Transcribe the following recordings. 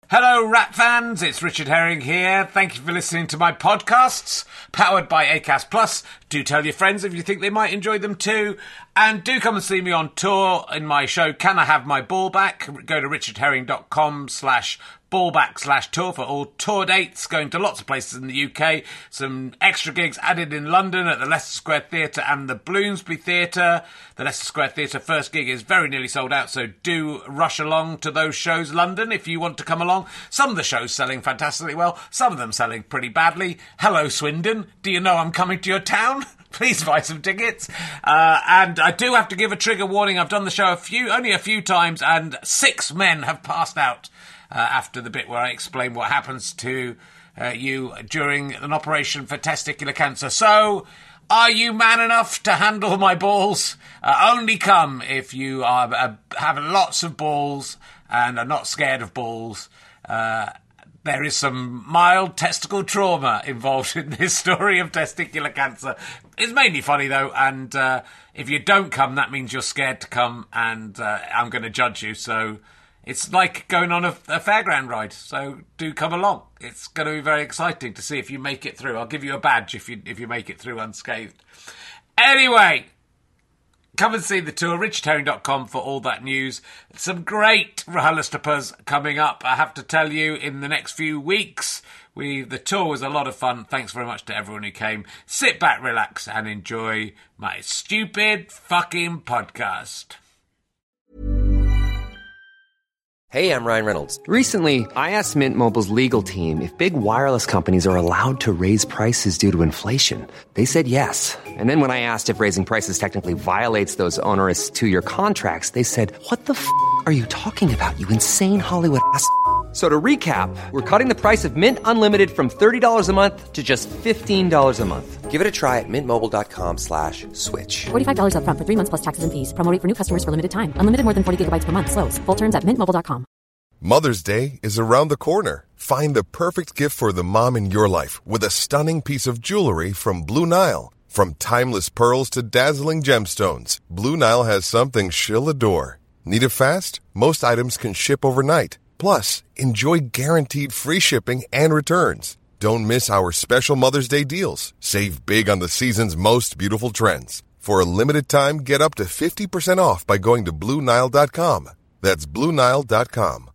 Hello, Rat fans. It's Richard Herring here. Thank you for listening to my podcasts, powered by Acast Plus. Do tell your friends if you think they might enjoy them too. And do come and see me on tour in my show, Can I Have My Ball Back? Go to richardherring.com/ballback/tour for all tour dates, going to lots of places in the UK. Some extra gigs added in London at the Leicester Square Theatre and the Bloomsbury Theatre. The Leicester Square Theatre first gig is very nearly sold out, so do rush along to those shows, London, if you want to come along. Some of the shows selling fantastically well, some of them selling pretty badly. Hello, Swindon. Do you know I'm coming to your town? Please buy some tickets. And I do have to give a trigger warning. I've done the show only a few times, and 6 men have passed out after the bit where I explain what happens to you during an operation for testicular cancer. So, are you man enough to handle my balls? Only come if you have lots of balls and are not scared of balls. There is some mild testicle trauma involved in this story of testicular cancer. It's mainly funny, though, and if you don't come, that means you're scared to come, and I'm going to judge you. So it's like going on a fairground ride, so do come along. It's going to be very exciting to see if you make it through. I'll give you a badge if you make it through unscathed. Anyway, come and see the tour, richardherring.com for all that news. Some great RHLSTPs coming up, I have to tell you, in the next few weeks. The tour was a lot of fun. Thanks very much to everyone who came. Sit back, relax, and enjoy my stupid fucking podcast. Hey, I'm Ryan Reynolds. Recently, I asked Mint Mobile's legal team if big wireless companies are allowed to raise prices due to inflation. They said yes. And then when I asked if raising prices technically violates those onerous 2-year contracts, they said, "What the f*** are you talking about, you insane Hollywood ass?" So to recap, we're cutting the price of Mint Unlimited from $30 a month to just $15 a month. Give it a try at mintmobile.com/switch. $45 up front for 3 months plus taxes and fees. Promo rate for new customers for limited time. Unlimited more than 40 gigabytes per month. Slows full terms at mintmobile.com. Mother's Day is around the corner. Find the perfect gift for the mom in your life with a stunning piece of jewelry from Blue Nile. From timeless pearls to dazzling gemstones, Blue Nile has something she'll adore. Need it fast? Most items can ship overnight. Plus, enjoy guaranteed free shipping and returns. Don't miss our special Mother's Day deals. Save big on the season's most beautiful trends. For a limited time, get up to 50% off by going to BlueNile.com. That's BlueNile.com.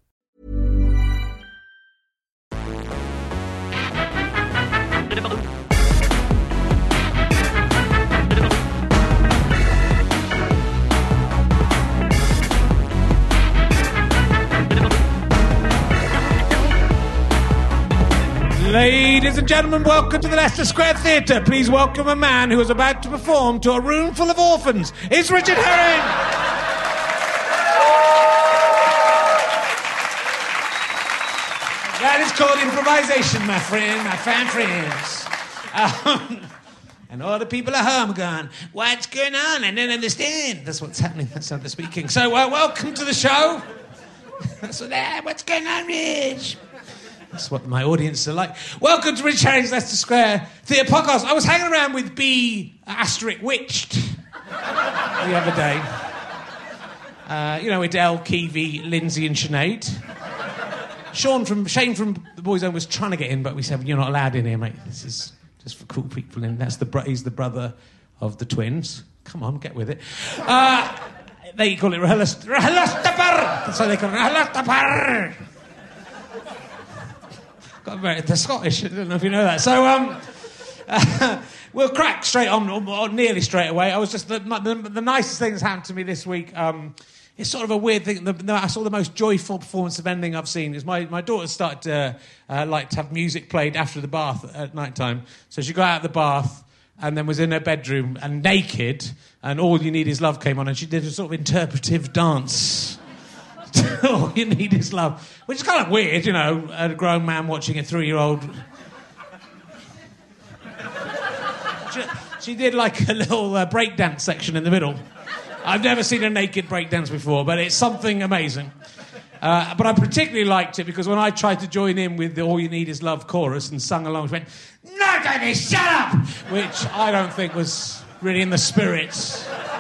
Ladies and gentlemen, welcome to the Leicester Square Theatre. Please welcome a man who is about to perform to a room full of orphans. It's Richard Herring! That is called improvisation, my friend, my fine friends. And all the people at home are going, "What's going on? I don't understand." That's what's happening. That's how they're speaking. So, welcome to the show. So, what's going on, Rich? That's what my audience are like. Welcome to Rich Herring's Leicester Square Theatre Podcast. I was hanging around with B****witched the other day. Adele, Kiwi, Lindsay and Sinead. Shane from The Boys Home was trying to get in, but we said, "You're not allowed in here, mate. This is just for cool people." And he's the brother of the twins. Come on, get with it. They call it RHLSTP. So they call it RHLSTP. They're Scottish. I don't know if you know that. So, we'll crack straight on, or nearly straight away. I was just the nicest thing that's happened to me this week. It's sort of a weird thing. I saw the most joyful performance of anything I've seen. Is my daughter started to like to have music played after the bath at night time. So she got out of the bath and then was in her bedroom and naked, and All You Need Is Love came on, and she did a sort of interpretive dance. All You Need Is Love, which is kind of weird, a grown man watching a 3-year-old. She did like a little breakdance section in the middle. I've never seen a naked breakdance before, but it's something amazing. But I particularly liked it because when I tried to join in with the All You Need Is Love chorus and sung along, she went, "No, Daddy, shut up!" Which I don't think was really in the spirit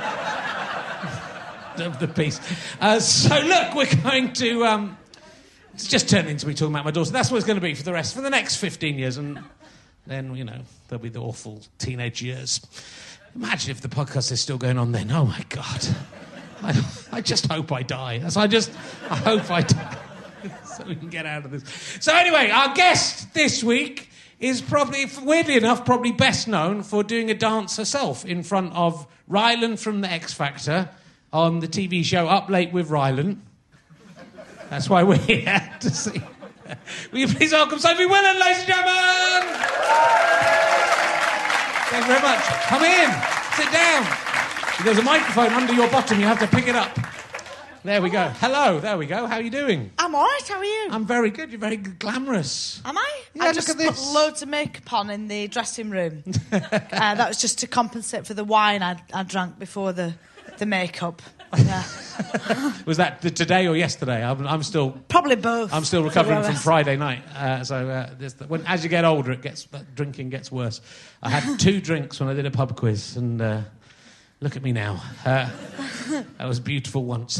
of the piece. So look, we're going to It's just turned into me talking about my daughter. That's what it's going to be for the next 15 years. And then, there'll be the awful teenage years. Imagine if the podcast is still going on then. Oh, my God. I just hope I die. I hope I die. So we can get out of this. So anyway, our guest this week is probably, weirdly enough, probably best known for doing a dance herself in front of Rylan from The X Factor on the TV show Up Late with Rylan. That's why we're here to see. Will you please welcome Sophie Willan, ladies and gentlemen? Thank you very much. Come in. Sit down. There's a microphone under your bottom. You have to pick it up. There we go. Hello. There we go. How are you doing? I'm all right. How are you? I'm very good. You're very glamorous. Am I? Yeah, I look just at this. put loads of makeup on in the dressing room. That was just to compensate for the wine I drank before the makeup. Yeah. Was that today or yesterday? I'm still... Probably both. I'm still recovering from Friday night. As you get older, drinking gets worse. I had 2 drinks when I did a pub quiz, and look at me now. That was beautiful once.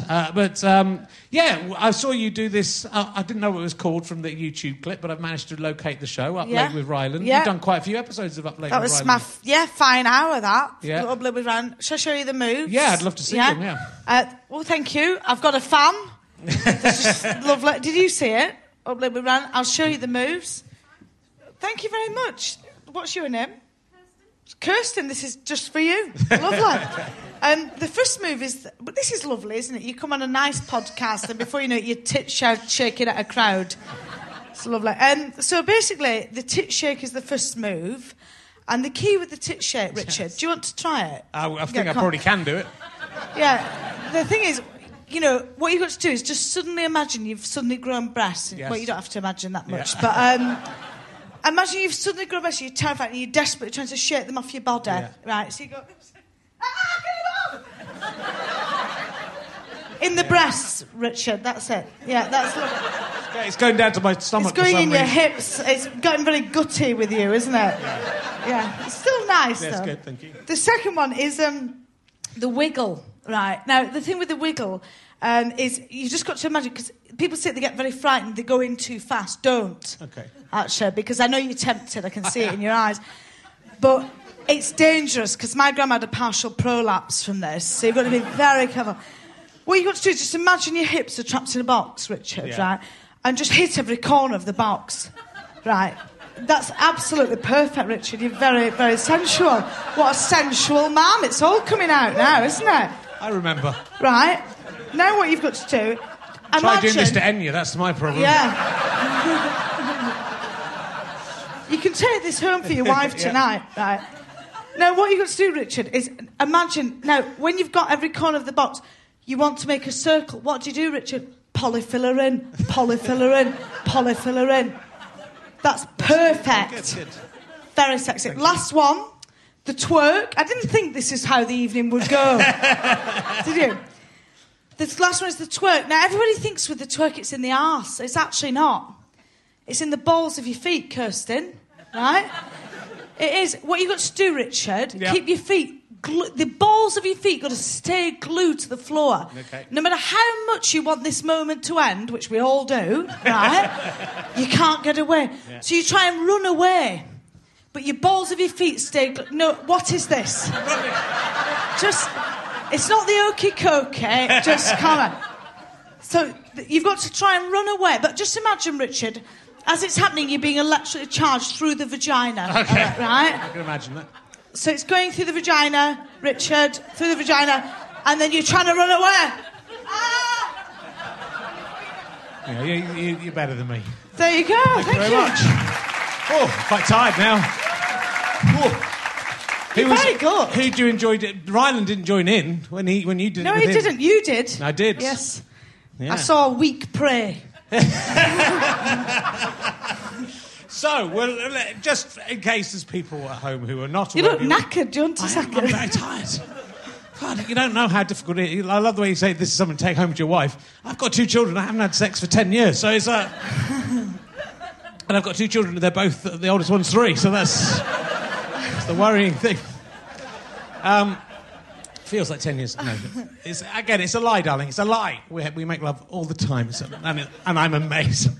I saw you do this. I didn't know what it was called from the YouTube clip, but I've managed to locate the show, Up Late with Rylan. Yeah. You've done quite a few episodes of Up Late with Rylan. That was fine hour, that. Yeah. Up Late with Rylan. Shall I show you the moves? Yeah, I'd love to see them, yeah. Well, thank you. I've got a fan. This is lovely. Did you see it? Up Late with Rylan. I'll show you the moves. Thank you very much. What's your name? Kirsten, this is just for you. Lovely. The first move is... But this is lovely, isn't it? You come on a nice podcast and before you know it, your tit shaking at a crowd. It's lovely. So basically, the tit shake is the first move. And the key with the tit shake, Richard, do you want to try it? I think I probably can do it. Yeah. The thing is, what you've got to do is just suddenly imagine you've suddenly grown breasts. Yes. Well, you don't have to imagine that much. Yeah. But... imagine you've suddenly grown breasts, you're terrified, and you're desperately trying to shake them off your body. Yeah. Right, so you go... get them off! In the breasts, Richard, that's it. Yeah, that's... It's going down to my stomach. It's going in your hips. It's getting very gutty with you, isn't it? Yeah. It's still nice, though. That's good, thank you. The second one is the wiggle. Right. Now, the thing with the wiggle is you've just got to imagine, because people say they get very frightened, they go in too fast. Don't. Okay. Actually, because I know you're tempted. I can see it in your eyes. But it's dangerous, because my grandma had a partial prolapse from this, so you've got to be very careful. What you've got to do is just imagine your hips are trapped in a box, Richard, right? And just hit every corner of the box, right? That's absolutely perfect, Richard. You're very, very sensual. What a sensual man. It's all coming out now, isn't it? I remember. Right. Now what you've got to do... Try doing this to Enya, that's my problem. Yeah. You can take this home for your wife tonight, right? Now, what you've got to do, Richard, is imagine... Now, when you've got every corner of the box, you want to make a circle. What do you do, Richard? Polyfiller in, polyfiller in, polyfiller in. That's perfect. Good. Very sexy. Last one, the twerk. I didn't think this is how the evening would go. Did you? The last one is the twerk. Now, everybody thinks with the twerk it's in the arse. It's actually not. It's in the balls of your feet, Kirsten. Right? It is. What you've got to do, Richard, keep your feet... the balls of your feet got to stay glued to the floor. Okay. No matter how much you want this moment to end, which we all do, right? You can't get away. Yeah. So you try and run away, but your balls of your feet stay... No, what is this? Just... It's not the okey-cokey, just come on. So you've got to try and run away, but just imagine, Richard, as it's happening, you're being electrically charged through the vagina. Okay. Right? I can imagine that. So it's going through the vagina, Richard, through the vagina, and then you're trying to run away. Ah! Yeah, you're better than me. There you go. Thank you very much. Oh, quite tired now. Oh. Very good. Who do you enjoy? Rylan didn't join in when you did it. No, with he him. didn't. You did. I did. Yes. Yeah. I saw a weak prey. So, well, just in case there's people at home who are not... You look knackered, do you want to I'm very tired. God, you don't know how difficult it is. I love the way you say this is something to take home to your wife. I've got 2 children. I haven't had sex for 10 years, so it's... And I've got 2 children. They're both... The oldest one's 3, so that's the worrying thing. feels like 10 years. No, it's a lie, darling. It's a lie. We make love all the time, and I'm amazing.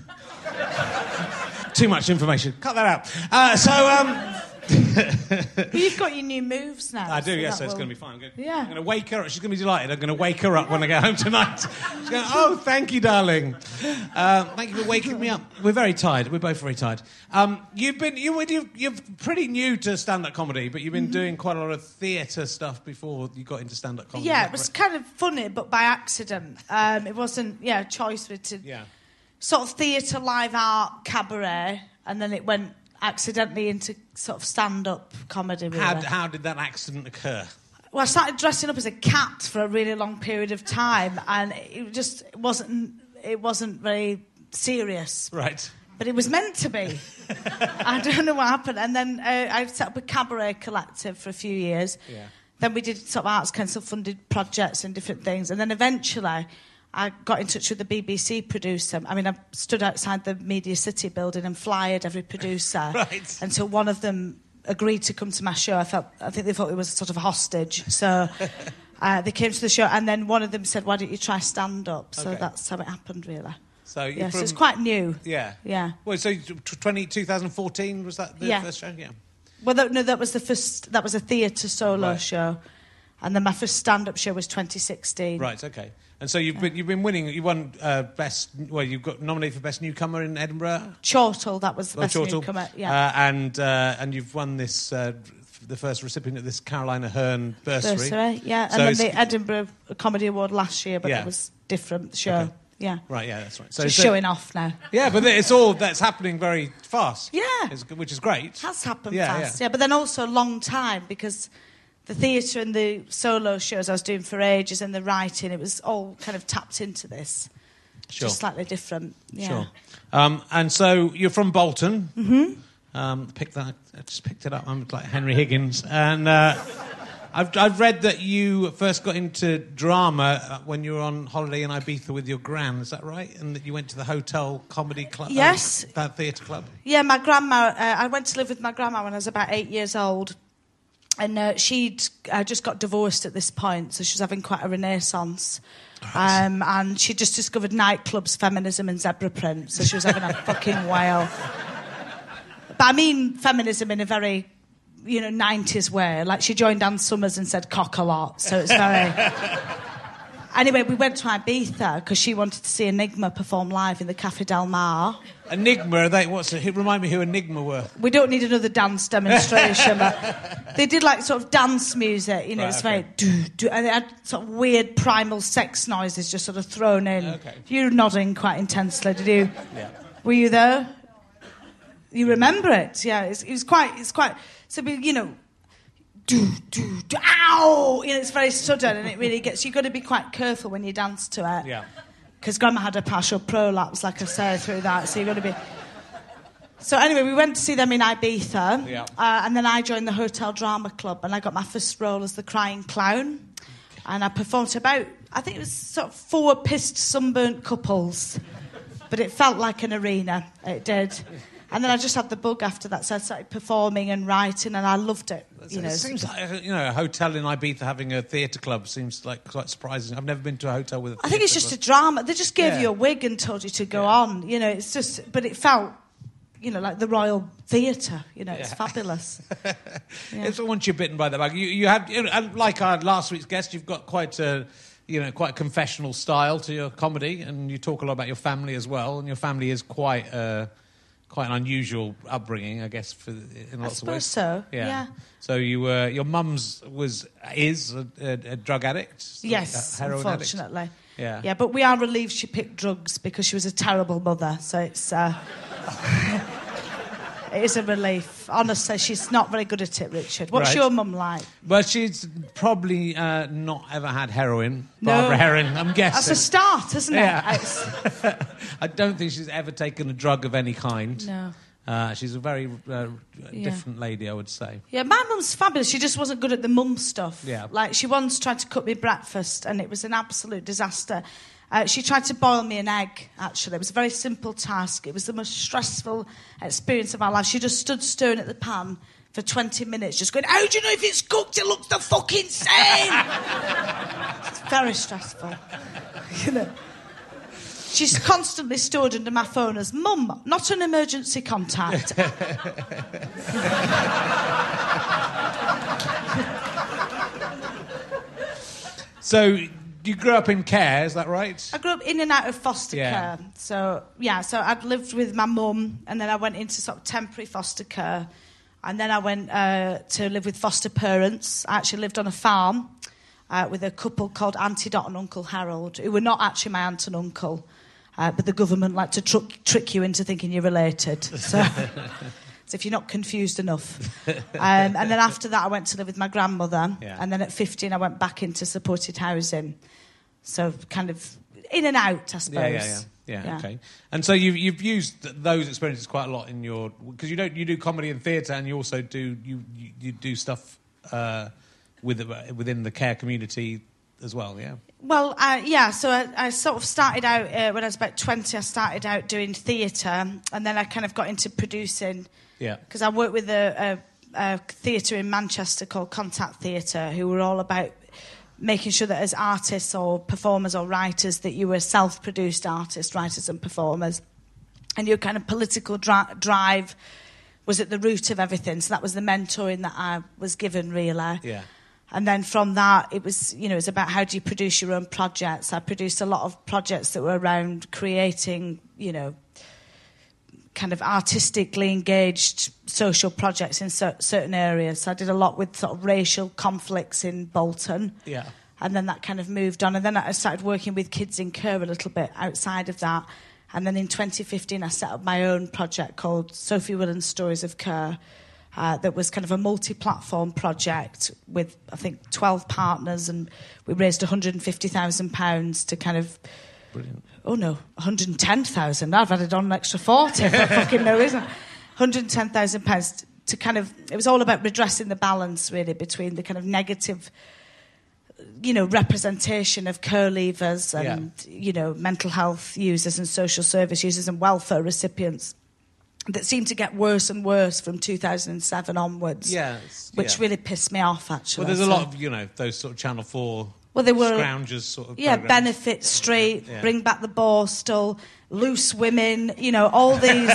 Too much information. Cut that out. But you've got your new moves now. I do, so yes, so it's going to be fine. I'm going to wake her up. She's going to be delighted. I'm going to wake her up when I get home tonight. She's going, oh, thank you, darling. Thank you for waking me up. We're very tired. We're both very tired. You're pretty new to stand-up comedy, but you've been doing quite a lot of theatre stuff before you got into stand-up comedy. Yeah, it was kind of funny, but by accident. It wasn't, a choice for it to... Yeah. Sort of theatre, live art, cabaret, and then it went accidentally into sort of stand-up comedy. Really. How did that accident occur? Well, I started dressing up as a cat for a really long period of time, and it wasn't very serious. Right. But it was meant to be. I don't know what happened. And then I set up a cabaret collective for a few years. Yeah. Then we did sort of Arts Council-funded projects and different things. And then eventually I got in touch with the BBC producer. I mean, I stood outside the Media City building and flyered every producer right. until one of them agreed to come to my show. I think they thought it was sort of a hostage. So they came to the show, and then one of them said, why don't you try stand-up? So that's how it happened, really. So so it's quite new. Yeah. Yeah. Well, so 2014, was that the first show? Yeah. Well, that was the first... That was a theatre solo show. And then my first stand-up show was 2016. Right, OK. And so you've been winning. You won you got nominated for Best Newcomer in Edinburgh. Chortle, that was the Best Newcomer. Yeah. And you've won this the first recipient of this Carolina Hearn bursary. Yeah. And then the Edinburgh Comedy Award last year, but it was different. The show. Okay. Yeah. Right. Yeah, that's right. So it's showing off now. Yeah, but it's all that's happening very fast. Yeah. Which is great. It has happened fast. Yeah, but then also a long time because. The theatre and the solo shows I was doing for ages and the writing, it was all kind of tapped into this. Sure. Just slightly different. Yeah. Sure. And so you're from Bolton. Mm-hmm. I just picked it up. I'm like Henry Higgins. And I've read that you first got into drama when you were on holiday in Ibiza with your gran. Is that right? And that you went to the Hotel Comedy Club? Yes. That theatre club? Yeah, my grandma... I went to live with my grandma when I was about 8 years old. And she'd just got divorced at this point, so she was having quite a renaissance. Right. And she just discovered nightclubs, feminism and zebra print, so she was having a fucking whale. But I mean feminism in a very, 90s way. Like, she joined Ann Summers and said cock a lot, so it's very... Anyway, we went to Ibiza because she wanted to see Enigma perform live in the Café Del Mar. Enigma, remind me who Enigma were. We don't need another dance demonstration, but they did like sort of dance music, it's very do, and they had sort of weird primal sex noises just sort of thrown in. Okay. You were nodding quite intensely, did you? Yeah. Were you there? You remember it? Yeah, it's quite. So do, ow! It's very sudden and it really gets... You've got to be quite careful when you dance to it. Yeah. Because Grandma had a partial prolapse, like I say, through that, so you've got to be... So anyway, we went to see them in Ibiza, and then I joined the Hotel Drama Club, and I got my first role as the crying clown. And I performed to about... I think it was sort of 4 pissed, sunburnt couples. But it felt like an arena. It did. And then I just had the bug after that, so I started performing and writing, and I loved it. It seems like a hotel in Ibiza having a theatre club seems like quite surprising. I've never been to a hotel with a theatre I think it's just a drama. They just gave you a wig and told you to go on. It's just... But it felt, like the Royal Theatre. It's fabulous. It's once you're bitten by the bug. You have, like our last week's guest, you've got quite a confessional style to your comedy, and you talk a lot about your family as well, and your family is quite an unusual upbringing, I guess, in lots of ways. I suppose so. Yeah. So your mum's is a drug addict. Yes, a heroin unfortunately. Addict. Yeah. Yeah, but we are relieved she picked drugs because she was a terrible mother. So it's it is a relief. Honestly, she's not very good at it, Richard. What's your mum like? Well, she's probably not ever had heroin. Barbara Herring, I'm guessing. That's a start, isn't it? Yeah. I don't think she's ever taken a drug of any kind. No. She's a very different lady, I would say. Yeah, my mum's fabulous. She just wasn't good at the mum stuff. Yeah. Like, she once tried to cook me breakfast, and it was an absolute disaster. She tried to boil me an egg, actually. It was a very simple task. It was the most stressful experience of our life. She just stood stirring at the pan for 20 minutes, just going, how do you know if it's cooked? It looks the fucking same! It's very stressful. You know. She's constantly stored under my phone as Mum, not an emergency contact. So you grew up in care, is that right? I grew up in and out of foster care. So I'd lived with my mum, and then I went into sort of temporary foster care, and then I went to live with foster parents. I actually lived on a farm with a couple called Auntie Dot and Uncle Harold, who were not actually my aunt and uncle. But the government like to trick you into thinking you're related. So if you're not confused enough. And then after that, I went to live with my grandmother. Yeah. And then at 15, I went back into supported housing. So kind of in and out, I suppose. Yeah. Okay. And so you've used those experiences quite a lot in your... Because you do comedy and theatre, and you also do you do stuff within the care community as well, yeah? Well, so I sort of started out, when I was about 20, I started out doing theatre, and then I kind of got into producing. Yeah. Because I worked with a theatre in Manchester called Contact Theatre, who were all about making sure that as artists or performers or writers that you were self-produced artists, writers and performers, and your kind of political drive was at the root of everything. So that was the mentoring that I was given, really. Yeah. And then from that, it was about how do you produce your own projects. I produced a lot of projects that were around creating, kind of artistically engaged social projects in certain areas. So I did a lot with sort of racial conflicts in Bolton. Yeah. And then that kind of moved on. And then I started working with kids in care a little bit outside of that. And then in 2015, I set up my own project called Sophie Willand's Stories of Care. That was kind of a multi-platform project with, I think, 12 partners, and we raised £150,000 to kind of... Brilliant. Oh, no, 110,000. I've added on an extra 40. I fucking know, isn't it? £110,000 to kind of... It was all about redressing the balance, really, between the kind of negative, representation of care leavers and, mental health users and social service users and welfare recipients that seemed to get worse and worse from 2007 onwards, which really pissed me off, actually. Well, there's a lot of, those sort of Channel 4 scroungers sort of programs. Benefit Street, Bring Back the Borstal, Loose Women, all these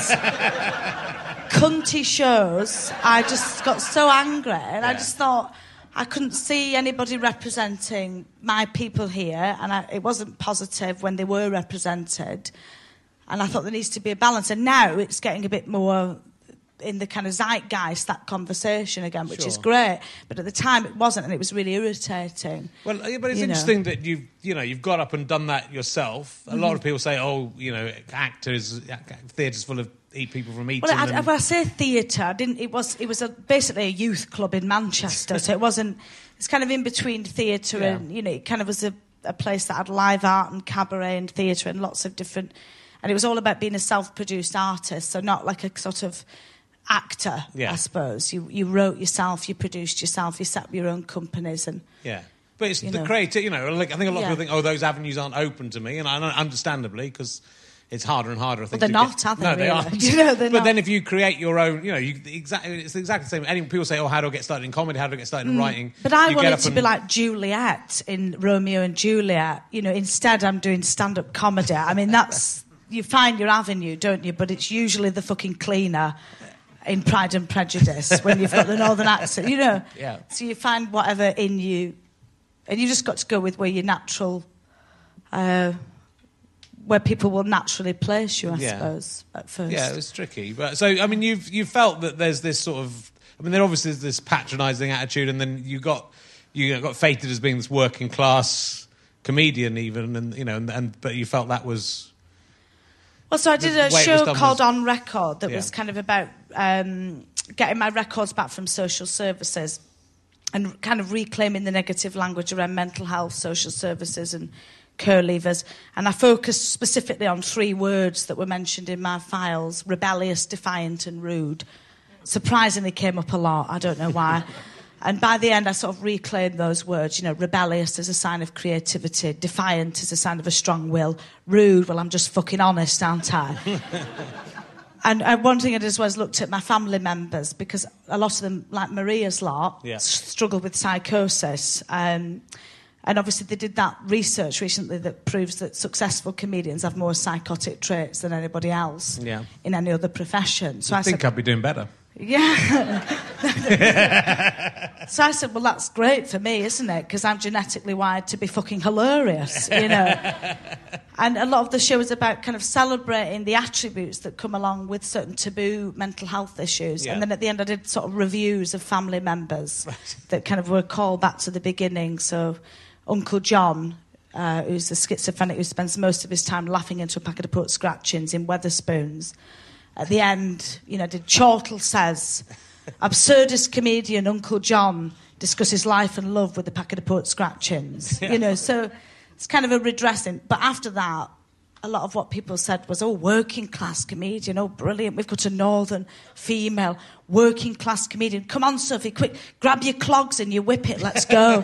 cunty shows. I just got so angry, and I just thought I couldn't see anybody representing my people here, and it wasn't positive when they were represented. And I thought there needs to be a balance. And now it's getting a bit more in the kind of zeitgeist, that conversation again, which is great. But at the time it wasn't, and it was really irritating. Well, but it's interesting that you've got up and done that yourself. A lot of people say, theatre's full of people from Eton. Well, when I say theatre, it was basically a youth club in Manchester. So it wasn't... It's kind of in between theatre and, it kind of was a place that had live art and cabaret and theatre and lots of different... And it was all about being a self-produced artist, so not like a sort of actor, I suppose. You wrote yourself, you produced yourself, you set up your own companies. And but it's the creative, like I think a lot of people think, those avenues aren't open to me, and understandably, because it's harder and harder. I think they're not, are they? No, really? They aren't. They're but not. then if you create your own, it's exactly the same. Any people say, how do I get started in comedy? How do I get started in writing? But I wanted to be like Juliet in Romeo and Juliet. Instead I'm doing stand-up comedy. I mean, that's... You find your avenue, don't you? But it's usually the fucking cleaner in Pride and Prejudice when you've got the northern accent, Yeah. So you find whatever in you, and you just got to go with where your natural, where people will naturally place you, I suppose, at first. Yeah, it was tricky. But so, I mean, you've felt that there's this sort of, I mean, there obviously is this patronising attitude, and then you got fated as being this working class comedian, even, and but you felt that was. Well, so I did a show called On Record that was kind of about getting my records back from social services and kind of reclaiming the negative language around mental health, social services and co-leavers, and I focused specifically on 3 words that were mentioned in my files: rebellious, defiant and rude. Surprisingly came up a lot, I don't know why. And by the end, I sort of reclaimed those words, rebellious as a sign of creativity, defiant as a sign of a strong will, rude, well, I'm just fucking honest, aren't I? And one thing I did as well was looked at my family members, because a lot of them, like Maria's lot, struggle with psychosis. And obviously they did that research recently that proves that successful comedians have more psychotic traits than anybody else in any other profession. So I think I'd be doing better. Yeah. So I said, well, that's great for me, isn't it? Because I'm genetically wired to be fucking hilarious, And a lot of the show is about kind of celebrating the attributes that come along with certain taboo mental health issues. Yeah. And then at the end I did sort of reviews of family members that kind of were called back to the beginning. So Uncle John, who's a schizophrenic who spends most of his time laughing into a packet of port scratchings in Wetherspoons. At the end, did Chortle says, absurdist comedian Uncle John discusses life and love with a packet of port scratchings. So it's kind of a redressing. But after that, a lot of what people said was, working class comedian, brilliant, we've got a northern female working class comedian. Come on, Sophie, quick, grab your clogs and your whippet, let's go.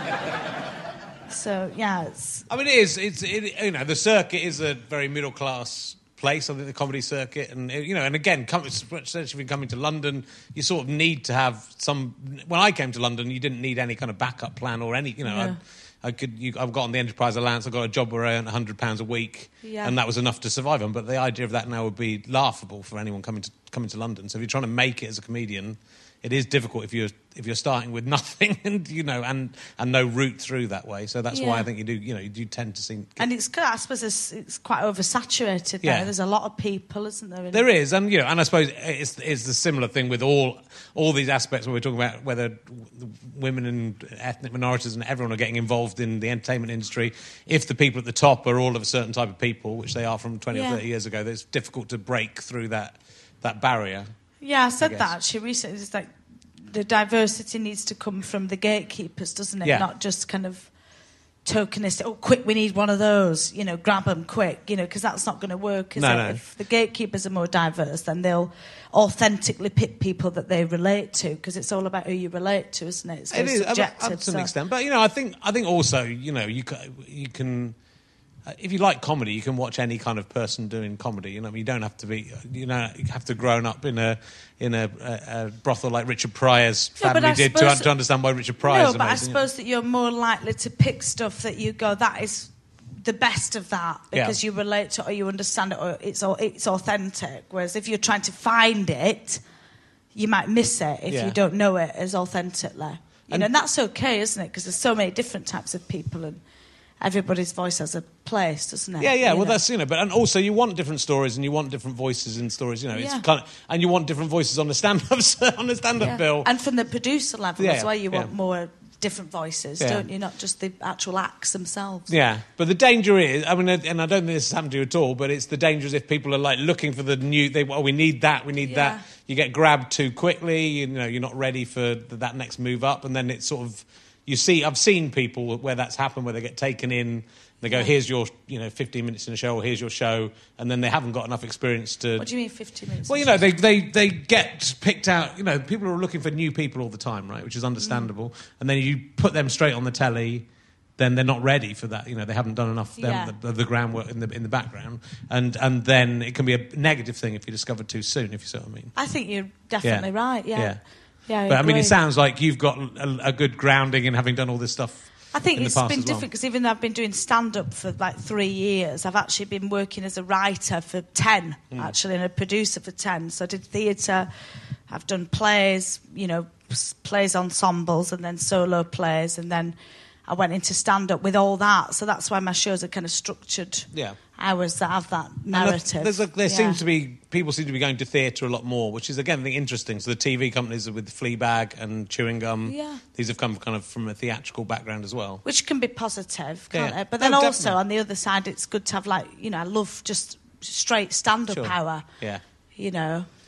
So, yeah, it's... I mean, it is. The circuit is a very middle class place, I think, the comedy circuit, and and again, especially if you're coming to London, you sort of need to have some. When I came to London, you didn't need any kind of backup plan or any. I've got on the enterprise allowance. I got a job where I earned £100 a week, and that was enough to survive on. But the idea of that now would be laughable for anyone coming to London. So if you're trying to make it as a comedian, it is difficult if you're starting with nothing and and no route through that way. So that's why I think you do tend to see. And I suppose it's quite oversaturated now. There's a lot of people, isn't there? There is, and and I suppose it's the similar thing with all these aspects when we're talking about whether women and ethnic minorities and everyone are getting involved in the entertainment industry. If the people at the top are all of a certain type of people, which they are from 20 or 30 years ago, then it's difficult to break through that barrier. Yeah, I said that actually recently. It's like the diversity needs to come from the gatekeepers, doesn't it? Yeah. Not just kind of tokenistic, quick, we need one of those, grab them quick, because that's not going to work, is it? No. If the gatekeepers are more diverse, then they'll authentically pick people that they relate to, because it's all about who you relate to, isn't it? It's very subjective. To some extent. But, I think also, you can... If you like comedy, you can watch any kind of person doing comedy. You don't have to be. You have to grown up in a brothel like Richard Pryor's family did to understand why Richard Pryor is amazing. No, but I suppose that you're more likely to pick stuff that you go, that is the best of that, because you relate to it or you understand it or it's authentic. Whereas if you're trying to find it, you might miss it if you don't know it as authentically. And that's okay, isn't it? Because there's so many different types of people and everybody's voice has a place, doesn't it? Yeah. Well, that's but and also you want different stories and you want different voices in stories. It's kind of, and you want different voices on the stand-up bill. And from the producer level as well, you want more different voices, don't you? Not just the actual acts themselves. Yeah, but the danger is, and I don't think this has happened to you at all, but it's the danger is if people are like looking for the new, we need that. You get grabbed too quickly. You're not ready for that next move up, and then it's sort of. I've seen people where that's happened, where they get taken in, they go, here's your, 15 minutes in a show, or here's your show, and then they haven't got enough experience to... What do you mean 15 minutes? Well, they get picked out, people are looking for new people all the time, right, which is understandable, and then you put them straight on the telly, then they're not ready for that, they haven't done enough of the groundwork in the background, and then it can be a negative thing if you're discovered too soon, if you see what I mean. I think you're definitely right, yeah. Yeah, but I mean, it sounds like you've got a good grounding in having done all this stuff. I think it's been different because even though I've been doing stand-up for like 3 years, I've actually been working as a writer for 10, actually, and a producer for 10. So I did theatre, I've done plays, plays ensembles, and then solo plays, and then I went into stand-up with all that. So that's why my shows are kind of structured hours that have that narrative. People seem to be going to theatre a lot more, which is, again, I think, interesting. So the TV companies with Fleabag and Chewing Gum, these have come kind of from a theatrical background as well. Which can be positive, can't it? But then also, on the other side, it's good to have, I love just straight stand-up hour. Yeah.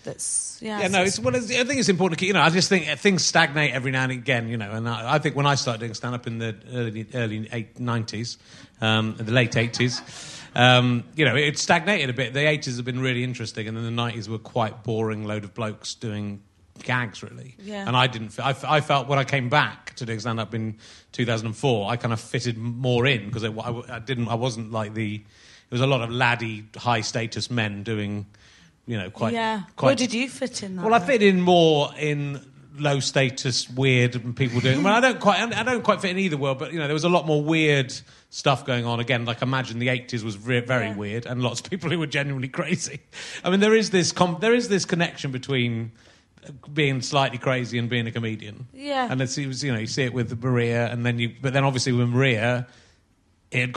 that's I think it's important to keep. I just think things stagnate every now and again. And I think when I started doing stand-up in the early 90s, the late 80s, it stagnated a bit. The 80s have been really interesting, and then the 90s were quite boring. Load of blokes doing gags, really. Yeah. And I didn't. I felt when I came back to doing stand-up in 2004, I kind of fitted more in because I wasn't like the. There was a lot of laddie, high-status men doing. Quite. Where did you fit in that? Well, I fit in more in low status, weird people doing. Well, I don't quite fit in either world, but there was a lot more weird stuff going on. Again, like imagine the 80s was very weird, and lots of people who were genuinely crazy. I mean, there is this connection between being slightly crazy and being a comedian. Yeah, and you see it with Maria, but then obviously with Maria. It's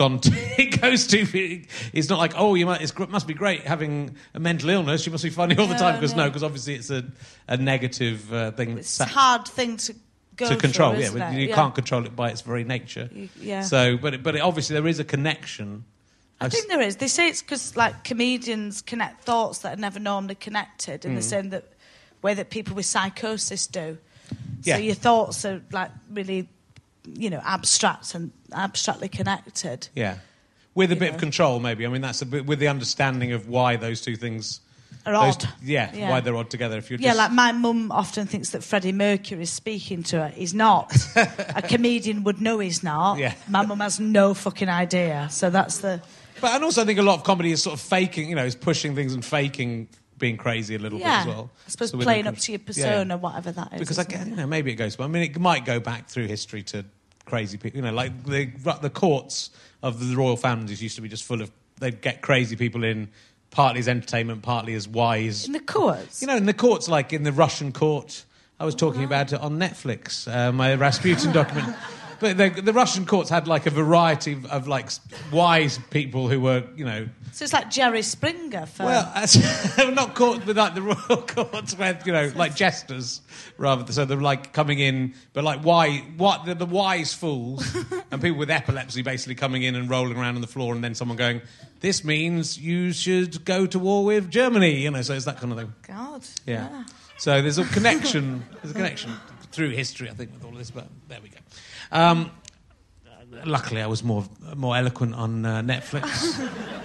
not like, it must be great having a mental illness. You must be funny all the time because obviously it's a negative thing. It's a hard thing to go to control. Through, isn't it? You can't control it by its very nature. So, but obviously there is a connection. I think there is. They say it's because like comedians connect thoughts that are never normally connected in the same way that people with psychosis do. So your thoughts are like really. Abstract and abstractly connected. Yeah. With a bit of control, maybe. I mean, that's a bit with the understanding of why those two things... are odd. Why they're odd together. If you're like my mum often thinks that Freddie Mercury is speaking to her. He's not. A comedian would know he's not. Yeah. My mum has no fucking idea. So that's the... And also I think a lot of comedy is sort of faking, is pushing things and faking... being crazy a little bit as well. I suppose playing up to your persona, whatever that is. Because maybe it goes... it might go back through history to crazy people. Like the courts of the royal families used to be just full of... They'd get crazy people in, partly as entertainment, partly as wise. In the courts? In the courts, like in the Russian court. I was talking about it on Netflix, my Rasputin document. But the Russian courts had like a variety of like wise people who were, So it's like Jerry Springer for... Well, not court, but like the royal courts where, like jesters, rather. So they're like coming in, but like the wise fools and people with epilepsy basically coming in and rolling around on the floor and then someone going, this means you should go to war with Germany, so it's that kind of thing. God, yeah. So there's a connection. Through history, I think, with all this, but there we go. Luckily, I was more eloquent on Netflix.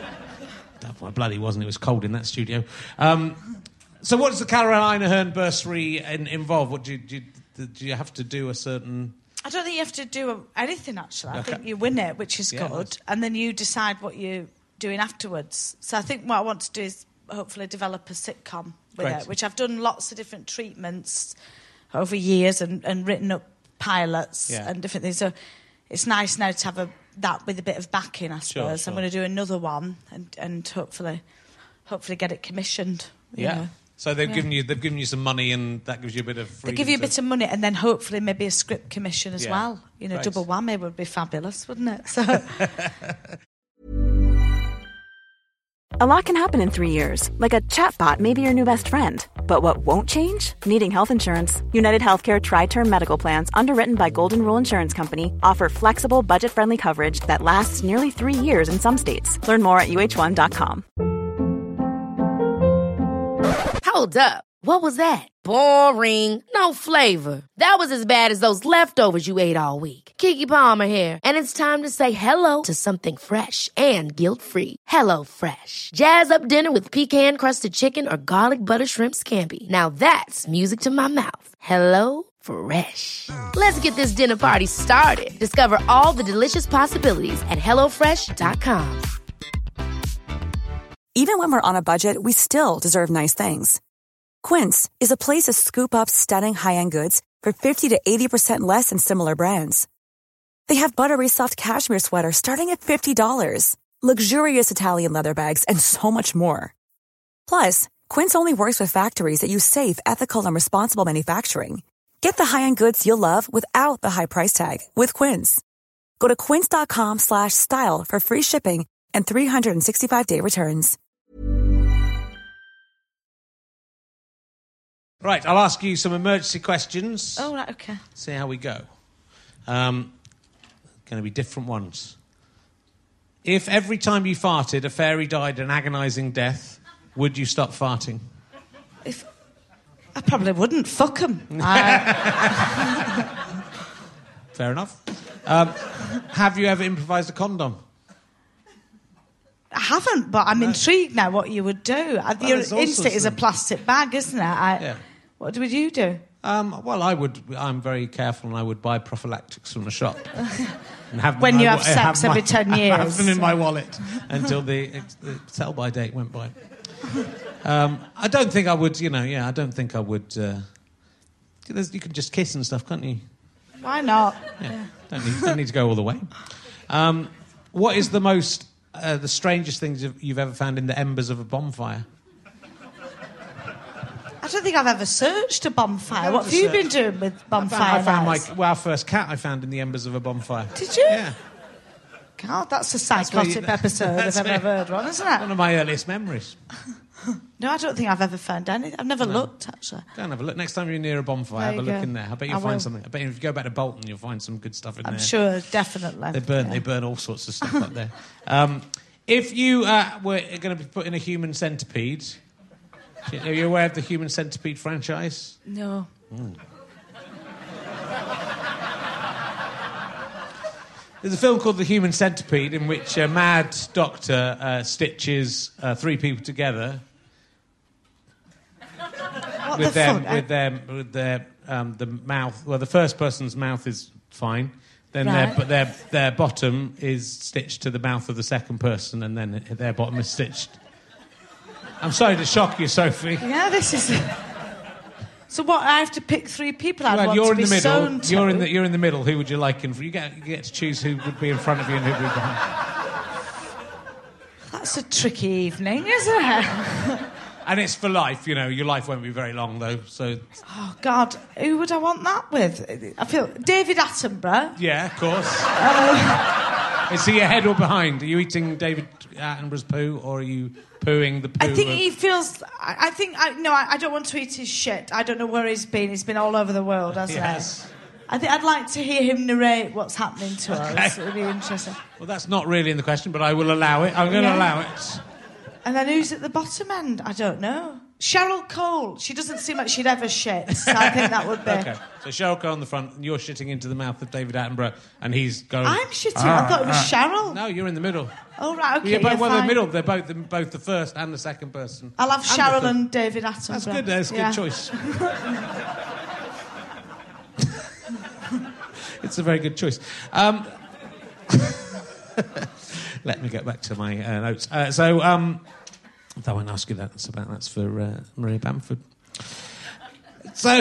I bloody wasn't. It was cold in that studio. So what does the Caroline Aherne bursary involve? What do you have to do a certain... I don't think you have to do anything, actually. I think you win it, which is good, nice. And then you decide what you're doing afterwards. So I think what I want to do is hopefully develop a sitcom with it, which I've done lots of different treatments over years and written up pilots and different things. So it's nice now to have that with a bit of backing, I suppose. Sure. I'm going to do another one and hopefully get it commissioned. You know. So they've given you some money and that gives you a bit of freedom. They give you a bit of money and then hopefully maybe a script commission as well. Double whammy would be fabulous, wouldn't it? So. A lot can happen in 3 years, like a chatbot may be your new best friend. But what won't change? Needing health insurance. United Healthcare Tri-Term Medical Plans, underwritten by Golden Rule Insurance Company, offer flexible, budget-friendly coverage that lasts nearly 3 years in some states. Learn more at uh1.com. Hold up. What was that? Boring. No flavor. That was as bad as those leftovers you ate all week. Keke Palmer here, and it's time to say hello to something fresh and guilt-free. Hello Fresh. Jazz up dinner with pecan-crusted chicken or garlic butter shrimp scampi. Now that's music to my mouth. Hello Fresh. Let's get this dinner party started. Discover all the delicious possibilities at HelloFresh.com. Even when we're on a budget, we still deserve nice things. Quince is a place to scoop up stunning high-end goods for 50 to 80% less than similar brands. They have buttery soft cashmere sweaters starting at $50, luxurious Italian leather bags, and so much more. Plus, Quince only works with factories that use safe, ethical, and responsible manufacturing. Get the high-end goods you'll love without the high price tag with Quince. Go to quince.com/style for free shipping and 365-day returns. Right, I'll ask you some emergency questions. Oh, right, okay. See how we go. Going to be different ones. If every time you farted, a fairy died an agonising death, would you stop farting? I probably wouldn't. Fuck them. Fair enough. Have you ever improvised a condom? I haven't, but I'm intrigued now what you would do. Your instinct is a plastic bag, isn't it? Yeah. What would you do? Well, I'm very careful, and I would buy prophylactics from the shop. And have when you have sex every 10 years. Have them in my wallet until the sell-by date went by. I don't think I would, I don't think I would... you can just kiss and stuff, can't you? Why not? Yeah. Don't need to go all the way. What is the strangest things you've ever found in the embers of a bonfire? I don't think I've ever searched a bonfire. What have you been doing with bonfire? I found our first cat I found in the embers of a bonfire. Did you? Yeah. God, that's a psychotic episode I've ever heard one, isn't it? One of my earliest memories. No, I don't think I've ever found anything. I've never looked, actually. Go and have a look. Next time you're near a bonfire, have a look in there. I bet you'll find something. I bet if you go back to Bolton, you'll find some good stuff in there. I'm sure, definitely. They burn all sorts of stuff up there. If you were going to be put in a human centipede, are you aware of the Human Centipede franchise? No. There's a film called The Human Centipede in which a mad doctor stitches 3 people together with their mouth. Well, the first person's mouth is fine. Then their bottom is stitched to the mouth of the second person, and then their bottom is stitched. I'm sorry to shock you, Sophie. Yeah, this is. So what? I have to pick 3 people. You're in the middle. You're in the middle. Who would you like? You get to choose who would be in front of you and who would be behind. That's a tricky evening, isn't it? And it's for life, Your life won't be very long, though. So. Oh God, who would I want that with? I feel David Attenborough. Yeah, of course. Is he ahead or behind? Are you eating David Attenborough's poo, or are you pooing the poo? I think he feels. I don't want to eat his shit. I don't know where he's been. He's been all over the world, hasn't he? Yes. I think I'd like to hear him narrate what's happening to us. It would be interesting. Well, that's not really in the question, but I will allow it. I'm going to allow it. And then who's at the bottom end? I don't know. Cheryl Cole. She doesn't seem like she'd ever shit, so I think that would be... Okay, so Cheryl Cole on the front, and you're shitting into the mouth of David Attenborough, and he's going... I'm shitting? I thought it was Cheryl. No, you're in the middle. Oh, right, okay, they're in the middle. They're both the first and the second person. I'll have Cheryl and David Attenborough. That's good. That's a good choice. It's a very good choice. Let me get back to my notes. I won't ask you that. That's for Maria Bamford. So,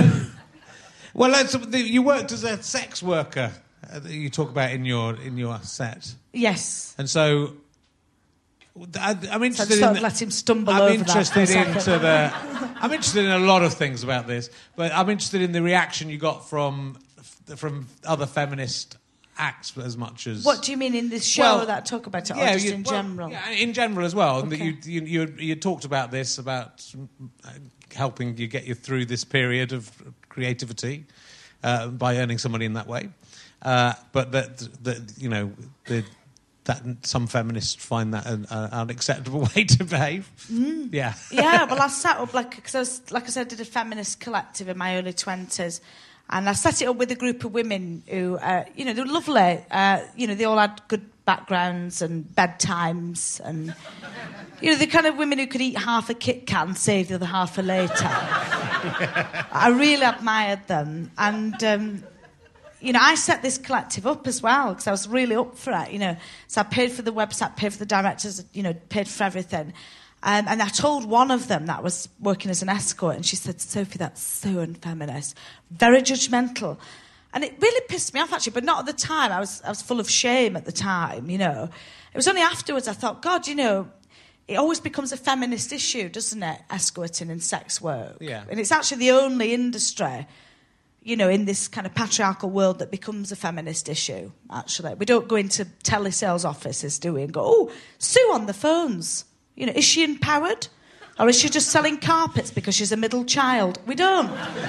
you worked as a sex worker. That you talk about in your set. Yes. And so, I'm interested in. Let him stumble over that. I'm interested in a lot of things about this, but I'm interested in the reaction you got from other feminist acts as much as... What do you mean in this show that talk about it, or just in general? Yeah, in general as well. Okay. And that you talked about this, about helping you get you through this period of creativity by earning some money in that way. But that some feminists find that an unacceptable way to behave. Yeah. Yeah, well, I set up, because I said, I did a feminist collective in my early 20s. And I set it up with a group of women who, they were lovely. They all had good backgrounds and bedtimes. And, the kind of women who could eat half a Kit Kat and save the other half for later. I really admired them. And, I set this collective up as well because I was really up for it, So I paid for the website, paid for the directors, paid for everything. And I told one of them that was working as an escort, and she said, Sophie, that's so unfeminist, very judgmental. And it really pissed me off, actually, but not at the time. I was full of shame at the time, It was only afterwards I thought, God, it always becomes a feminist issue, doesn't it, escorting and sex work? Yeah. And it's actually the only industry, in this kind of patriarchal world that becomes a feminist issue, actually. We don't go into telesales offices, do we, and go, oh, Sue on the phones. Is she empowered? Or is she just selling carpets because she's a middle child? We don't.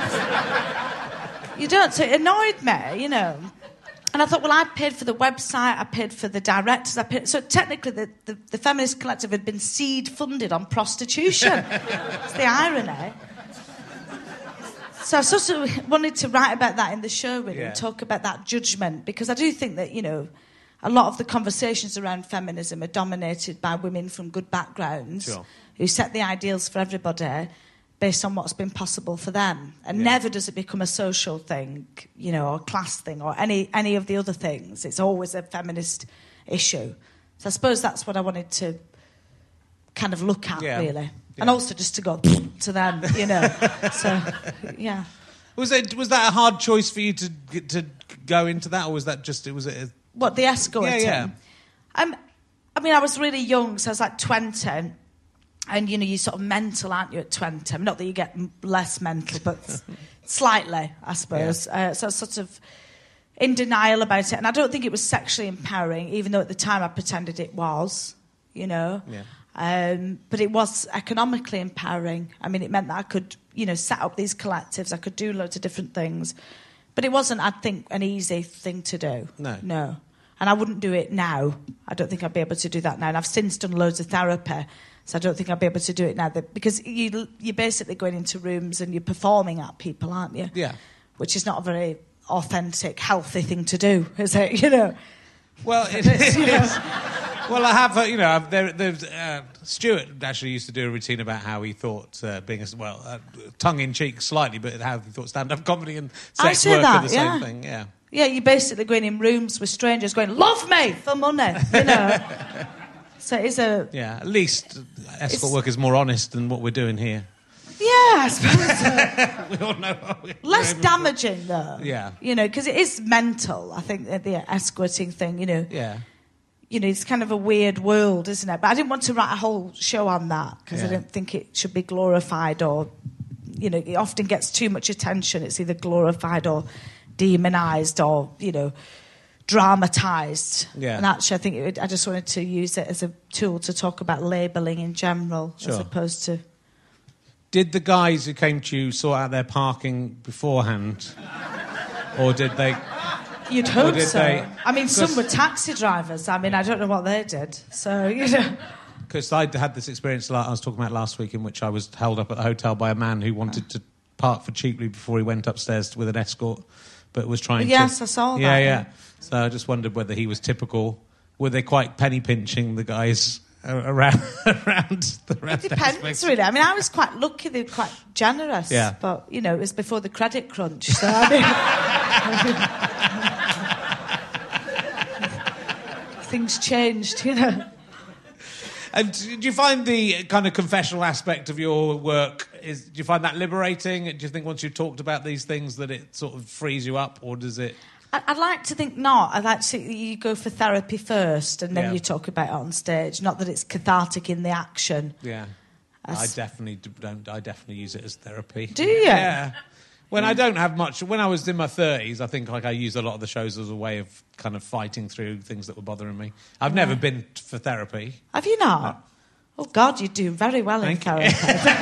You don't. So it annoyed me, And I thought, well, I paid for the website, I paid for the directors, so technically the feminist collective had been seed funded on prostitution. It's the irony. So I sort of wanted to write about that in the show, really, Yeah. and talk about that judgment, because I do think that, a lot of the conversations around feminism are dominated by women from good backgrounds Sure. who set the ideals for everybody based on what's been possible for them. And never does it become a social thing, or a class thing, or any of the other things. It's always a feminist issue. So I suppose that's what I wanted to kind of look at, really. And also just to go to them, So, yeah. Was that a hard choice for you to go into that, or was that just What, the escorting? Yeah. I mean, I was really young, so I was like 20, and you're sort of mental, aren't you, at 20? I mean, not that you get less mental, but slightly, I suppose. Yeah. So I was sort of in denial about it, and I don't think it was sexually empowering, even though at the time I pretended it was, Yeah. But it was economically empowering. I mean, it meant that I could, set up these collectives. I could do loads of different things. But it wasn't, I think, an easy thing to do. No. And I wouldn't do it now. I don't think I'd be able to do that now. And I've since done loads of therapy, so I don't think I'd be able to do it now. Because you're basically going into rooms and you're performing at people, aren't you? Yeah. Which is not a very authentic, healthy thing to do, is it? Well, it is. Well, I have, there's Stuart actually used to do a routine about how he thought being tongue-in-cheek slightly, but how he thought stand-up comedy and sex work are the same thing, yeah. Yeah, you're basically going in rooms with strangers going, love me for money, So it is a... Yeah, at least escort work is more honest than what we're doing here. Yeah, I suppose so. We all know. Less damaging, though. Yeah. Because it is mental, I think, the escorting thing, Yeah. It's kind of a weird world, isn't it? But I didn't want to write a whole show on that because I don't think it should be glorified or, it often gets too much attention. It's either glorified or demonised or, dramatised. Yeah. And actually, I think I just wanted to use it as a tool to talk about labelling in general as opposed to... Did the guys who came to you sort out their parking beforehand? Or did they... You'd hope so. I mean, 'cause some were taxi drivers. I mean, I don't know what they did. So, Because I had this experience I was talking about last week in which I was held up at the hotel by a man who wanted to park for cheaply before he went upstairs with an escort, but was trying Yes, I saw that. Yeah. So I just wondered whether he was typical. Were they quite penny pinching the guys around the rest? It depends, really. I mean, I was quite lucky. They were quite generous. Yeah. But, it was before the credit crunch. So, I mean... Things changed, And do you find the kind of confessional aspect of your work, do you find that liberating? Do you think once you've talked about these things that it sort of frees you up, or does it... I'd like to think not. I'd like to think that you go for therapy first and then you talk about it on stage. Not that it's cathartic in the action. Yeah. I definitely don't. I definitely use it as therapy. Do you? Yeah. When I don't have much... When I was in my 30s, I think I used a lot of the shows as a way of kind of fighting through things that were bothering me. I've never been for therapy. Have you not? No. Oh, God, you do very well in therapy.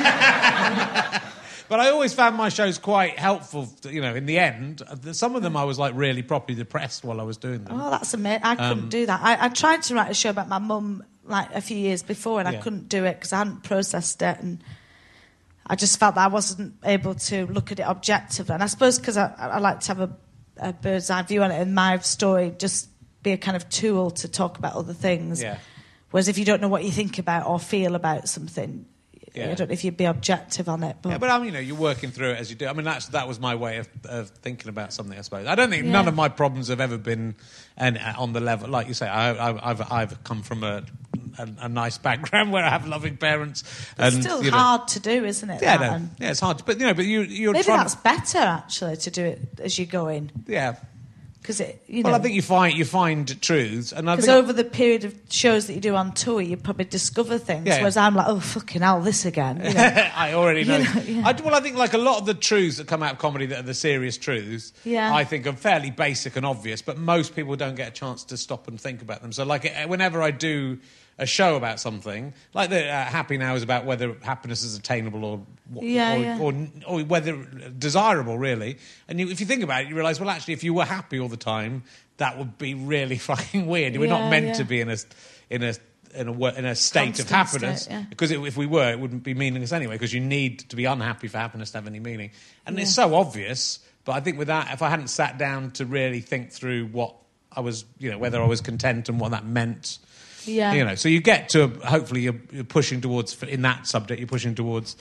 But I always found my shows quite helpful, in the end. Some of them I was, really properly depressed while I was doing them. Oh, that's amazing. I couldn't do that. I tried to write a show about my mum, a few years before, and I couldn't do it because I hadn't processed it, and... I just felt that I wasn't able to look at it objectively. And I suppose because I like to have a bird's eye view on it, and my story just be a kind of tool to talk about other things. Yeah. Whereas if you don't know what you think about or feel about something, I don't know if you'd be objective on it. But... Yeah, but you're working through it as you do. I mean, that was my way of thinking about something, I suppose. I don't think none of my problems have ever been on the level, like you say. I've come from a nice background where I have loving parents. It's still hard to do, isn't it? Yeah, it's hard. But you're maybe that's better actually to do it as you go in. Yeah. Because Well, I think you find truths, and because over the period of shows that you do on tour, you probably discover things. Yeah. Whereas I'm like, oh fucking hell, this again. I already know. I think a lot of the truths that come out of comedy that are the serious truths, I think are fairly basic and obvious, but most people don't get a chance to stop and think about them. So, whenever I do a show about something, like the Happy Now is about whether happiness is attainable or whether desirable, really. And if you think about it, you realise, well, actually, if you were happy all the time, that would be really fucking weird. We're not meant to be in a in a state Constant of happiness. state, yeah. Because if we were, it wouldn't be meaningless anyway. Because you need to be unhappy for happiness to have any meaning, and it's so obvious. But I think with that, if I hadn't sat down to really think through what I was, whether I was content and what that meant. Yeah. So you get to, hopefully you're pushing towards, in that subject, you're pushing towards,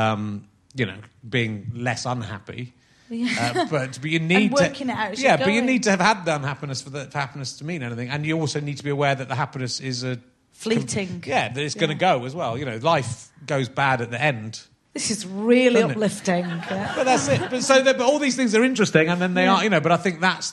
being less unhappy. Yeah. But you need and working it out as yeah, you're but you going. need to have had the unhappiness for happiness to mean anything. And you also need to be aware that the happiness is fleeting. that it's going to go as well. Life goes bad at the end. This is really Doesn't it? uplifting. Yeah. But that's it. But all these things are interesting, and then they are, But I think that's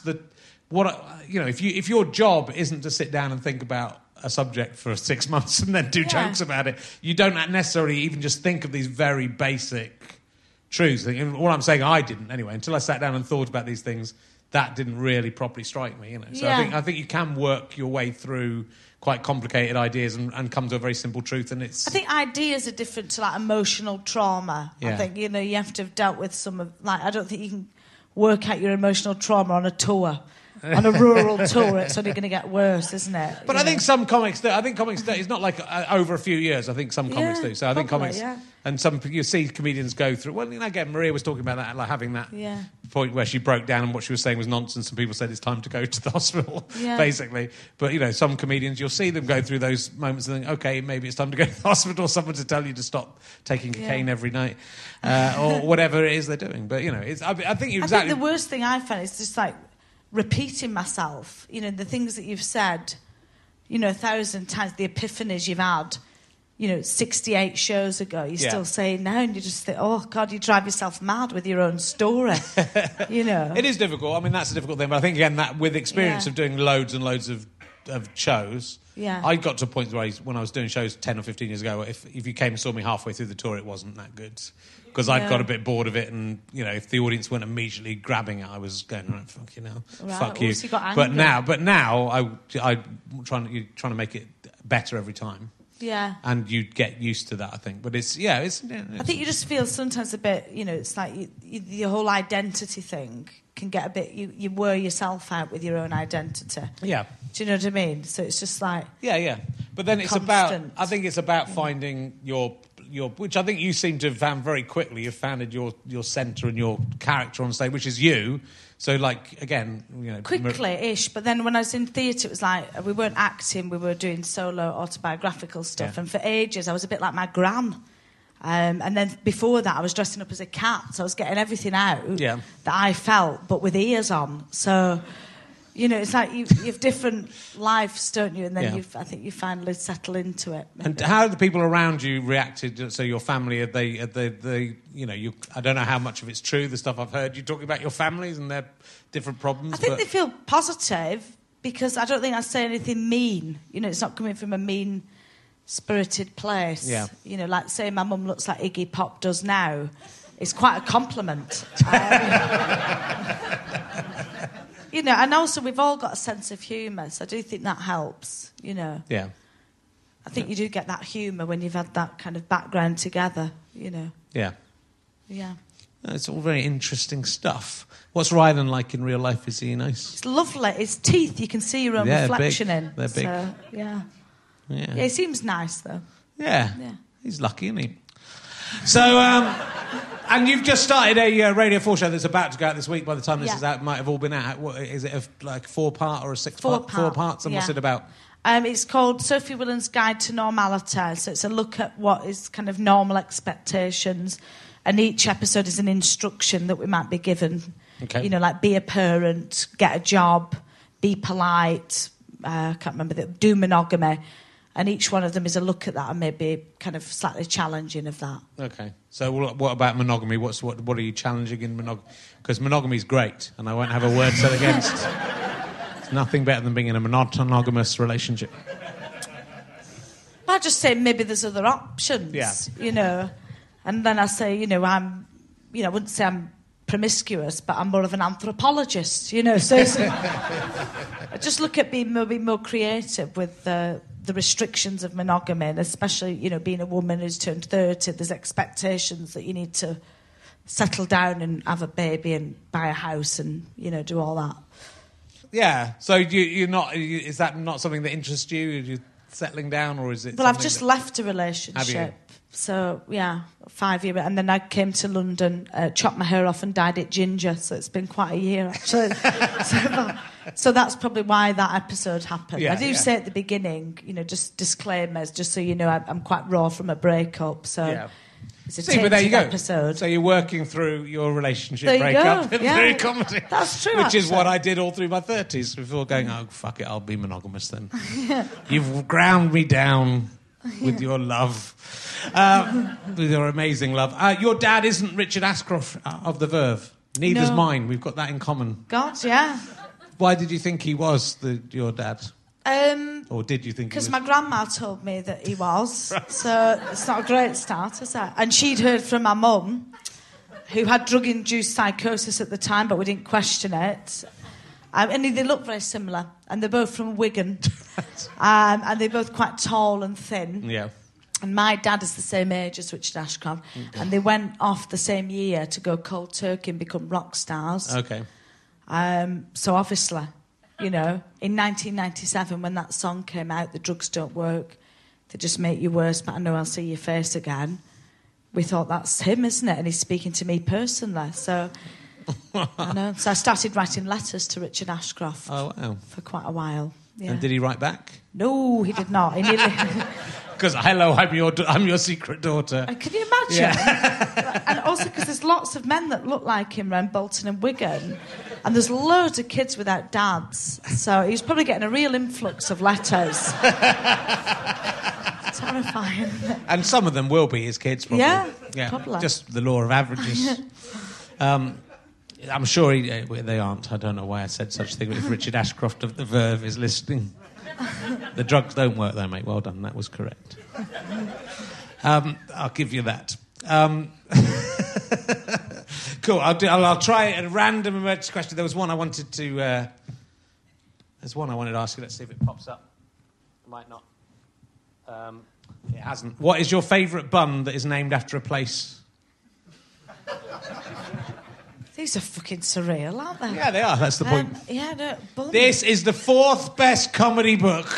if your job isn't to sit down and think about a subject for 6 months and then do jokes about it, you don't necessarily even just think of these very basic truths. And what I'm saying, I didn't anyway, until I sat down and thought about these things. That didn't really properly strike me. So I think you can work your way through quite complicated ideas and come to a very simple truth. And I think ideas are different to emotional trauma. Yeah. I think you have to have dealt with some of I don't think you can work out your emotional trauma on a tour. On a rural tour, it's only going to get worse, isn't it? But I think some comics do. I think comics do. It's not like over a few years. I think some comics do. So I think probably, comics... And some you see comedians go through... Well, again, Maria was talking about that, having that point where she broke down and what she was saying was nonsense and people said it's time to go to the hospital, basically. But, some comedians, you'll see them go through those moments and think, OK, maybe it's time to go to the hospital, someone to tell you to stop taking cocaine every night or whatever it is they're doing. But, I think you exactly... I think the worst thing I find is just repeating myself, the things that you've said, 1,000 times, the epiphanies you've had, 68 shows ago, you're still saying now, and you just think, oh, God, you drive yourself mad with your own story, It is difficult. I mean, that's a difficult thing, but I think, again, that with experience of doing loads and loads of shows, I got to a point where when I was doing shows 10 or 15 years ago, if you came and saw me halfway through the tour, it wasn't that good. Because I'd got a bit bored of it, and if the audience weren't immediately grabbing it, I was going, right, fuck you now, fuck you. So you got angry. But now, I'm trying to make it better every time. Yeah. And you get used to that, I think. But I think you just feel sometimes a bit, it's like your whole identity thing can get a bit. You wear yourself out with your own identity. Yeah. Do you know what I mean? So it's just like yeah. But then it's constant. I think it's about finding your which I think you seem to have found very quickly. You've founded your centre and your character on stage, which is you. So, again, quickly-ish. But then when I was in theatre, it was like we weren't acting; we were doing solo autobiographical stuff. Yeah. And for ages, I was a bit like my gran. And then before that, I was dressing up as a cat, so I was getting everything out that I felt, but with ears on. So, it's like you have different lives, don't you? And then I think you finally settle into it. Maybe. And how have the people around you reacted? So your family, I don't know how much of it's true, the stuff I've heard you talking about your families and their different problems. I think they feel positive because I don't think I say anything mean. It's not coming from a mean-spirited place. Yeah. Like saying my mum looks like Iggy Pop does now. It's quite a compliment. And also we've all got a sense of humour, so I do think that helps, Yeah. I think you do get that humour when you've had that kind of background together, Yeah. Yeah. It's all very interesting stuff. What's Rylan like in real life? Is he nice? It's lovely. His teeth, you can see your own reflection in. They're big. So, yeah, he seems nice, though. Yeah. He's lucky, isn't he? So, and you've just started a Radio 4 show that's about to go out this week. By the time this is out, it might have all been out. What, is it a 4-part or a 6-part? 4 parts. And what's it about? It's called Sophie Willand's Guide to Normality. So it's a look at what is kind of normal expectations. And each episode is an instruction that we might be given. Okay. Like be a parent, get a job, be polite, can't remember, do monogamy. And each one of them is a look at that and maybe kind of slightly challenging of that. Okay. So what about monogamy? What are you challenging in monogamy? Because monogamy is great, and I won't have a word said against. It's nothing better than being in a monogamous relationship. I just say maybe there's other options. Yeah. And then I say, I wouldn't say I'm promiscuous, but I'm more of an anthropologist, So I just look at being maybe more creative with the restrictions of monogamy, and especially, being a woman who's turned 30, there's expectations that you need to settle down and have a baby and buy a house and, do all that. Yeah. So you're not... Is that not something that interests you? settling down, or is it? Well, I've just left a relationship. Have you? So, 5 years. And then I came to London, chopped my hair off and dyed it ginger. So it's been quite a year, actually. so that's probably why that episode happened. Yeah, I do say at the beginning, just disclaimers, just so you know, I'm quite raw from a breakup. So it's a but there you go. episode. So you're working through your relationship There you breakup go. through comedy. That's true, Which is actually. what I did all through my 30s before going, oh, fuck it, I'll be monogamous then. You've ground me down with your love. With your amazing love. Your dad isn't Richard Ashcroft of The Verve. Neither's No. mine. We've got that in common. God, yeah. Why did you think he was your dad? Or did you think he was? Because my grandma told me that he was. So it's not a great start, is it? And she'd heard from my mum, who had drug-induced psychosis at the time, but we didn't question it. And they look very similar. And they're both from Wigan. And they're both quite tall and thin. Yeah. And my dad is the same age as Richard Ashcroft. And they went off the same year to go cold turkey and become rock stars. Okay. So obviously, in 1997 when that song came out, The Drugs Don't Work, they just make you worse, but I know I'll see your face again. We thought, that's him, isn't it? And he's speaking to me personally. So, I know. So I started writing letters to Richard Ashcroft for quite a while. Yeah. And did he write back? No, he did not. He nearly... Because, hello, I'm your secret daughter. Can you imagine? Yeah. And also because there's lots of men that look like him around Bolton and Wigan, and there's loads of kids without dads. So he was probably getting a real influx of letters. Terrifying. And some of them will be his kids, probably. Yeah, probably. Just the law of averages. I'm sure they aren't. I don't know why I said such a thing. But if Richard Ashcroft of The Verve is listening... The drugs don't work though, mate. Well done. That was correct. I'll give you that. Cool. I'll try a random emergency question. There was one I wanted to... there's one I wanted to ask you. Let's see if it pops up. It might not. It hasn't. What is your favourite bun that is named after a place? These are fucking surreal, aren't they? Yeah, they are. That's the point. Bun. This is the 4th best comedy book.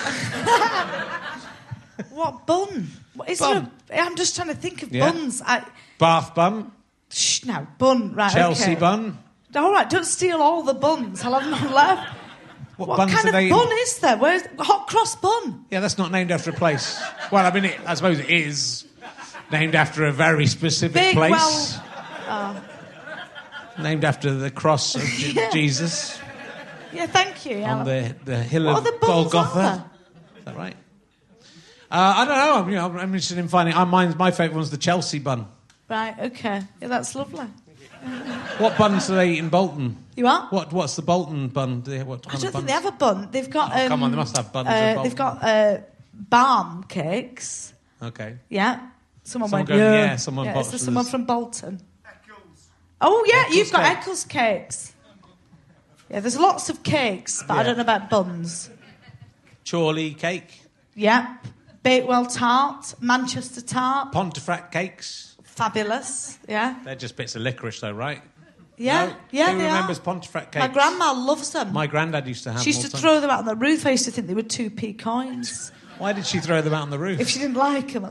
What bun? What is Bun. there? I'm just trying to think of buns. Bath bun. No, bun. Right. Chelsea okay. bun. All right, don't steal all the buns. I'll have none left. What buns kind are of they? bun is there? Where's hot cross bun? Yeah, that's not named after a place. Well, I mean, I suppose it is named after a very specific place. Named after the cross of Jesus. Yeah, thank you. On the hill what of other buns Golgotha. are there? Is that right? I don't know. I'm interested in finding... my favourite one's the Chelsea bun. Right, okay. Yeah, that's lovely. What buns do they eat in Bolton? You are? What's the Bolton bun? What kind I don't of think they have a bun. They've got... come on, they must have buns in Bolton. They've got balm cakes. Okay. Yeah. Someone Someone went, going, yeah. yeah, someone yeah, bought is there someone this. from Bolton? Oh, yeah, Eccles you've got cake. Eccles cakes. Yeah, there's lots of cakes, but I don't know about buns. Chorley cake. Yeah. Bakewell tart, Manchester tart. Pontefract cakes. Fabulous, yeah. They're just bits of licorice, though, right? Yeah, No? yeah, Who they remembers are. Pontefract cakes? My grandma loves them. My granddad used to have She them used to all the time. throw them out on the roof. I used to think they were 2p coins. Why did she throw them out on the roof? If she didn't like them.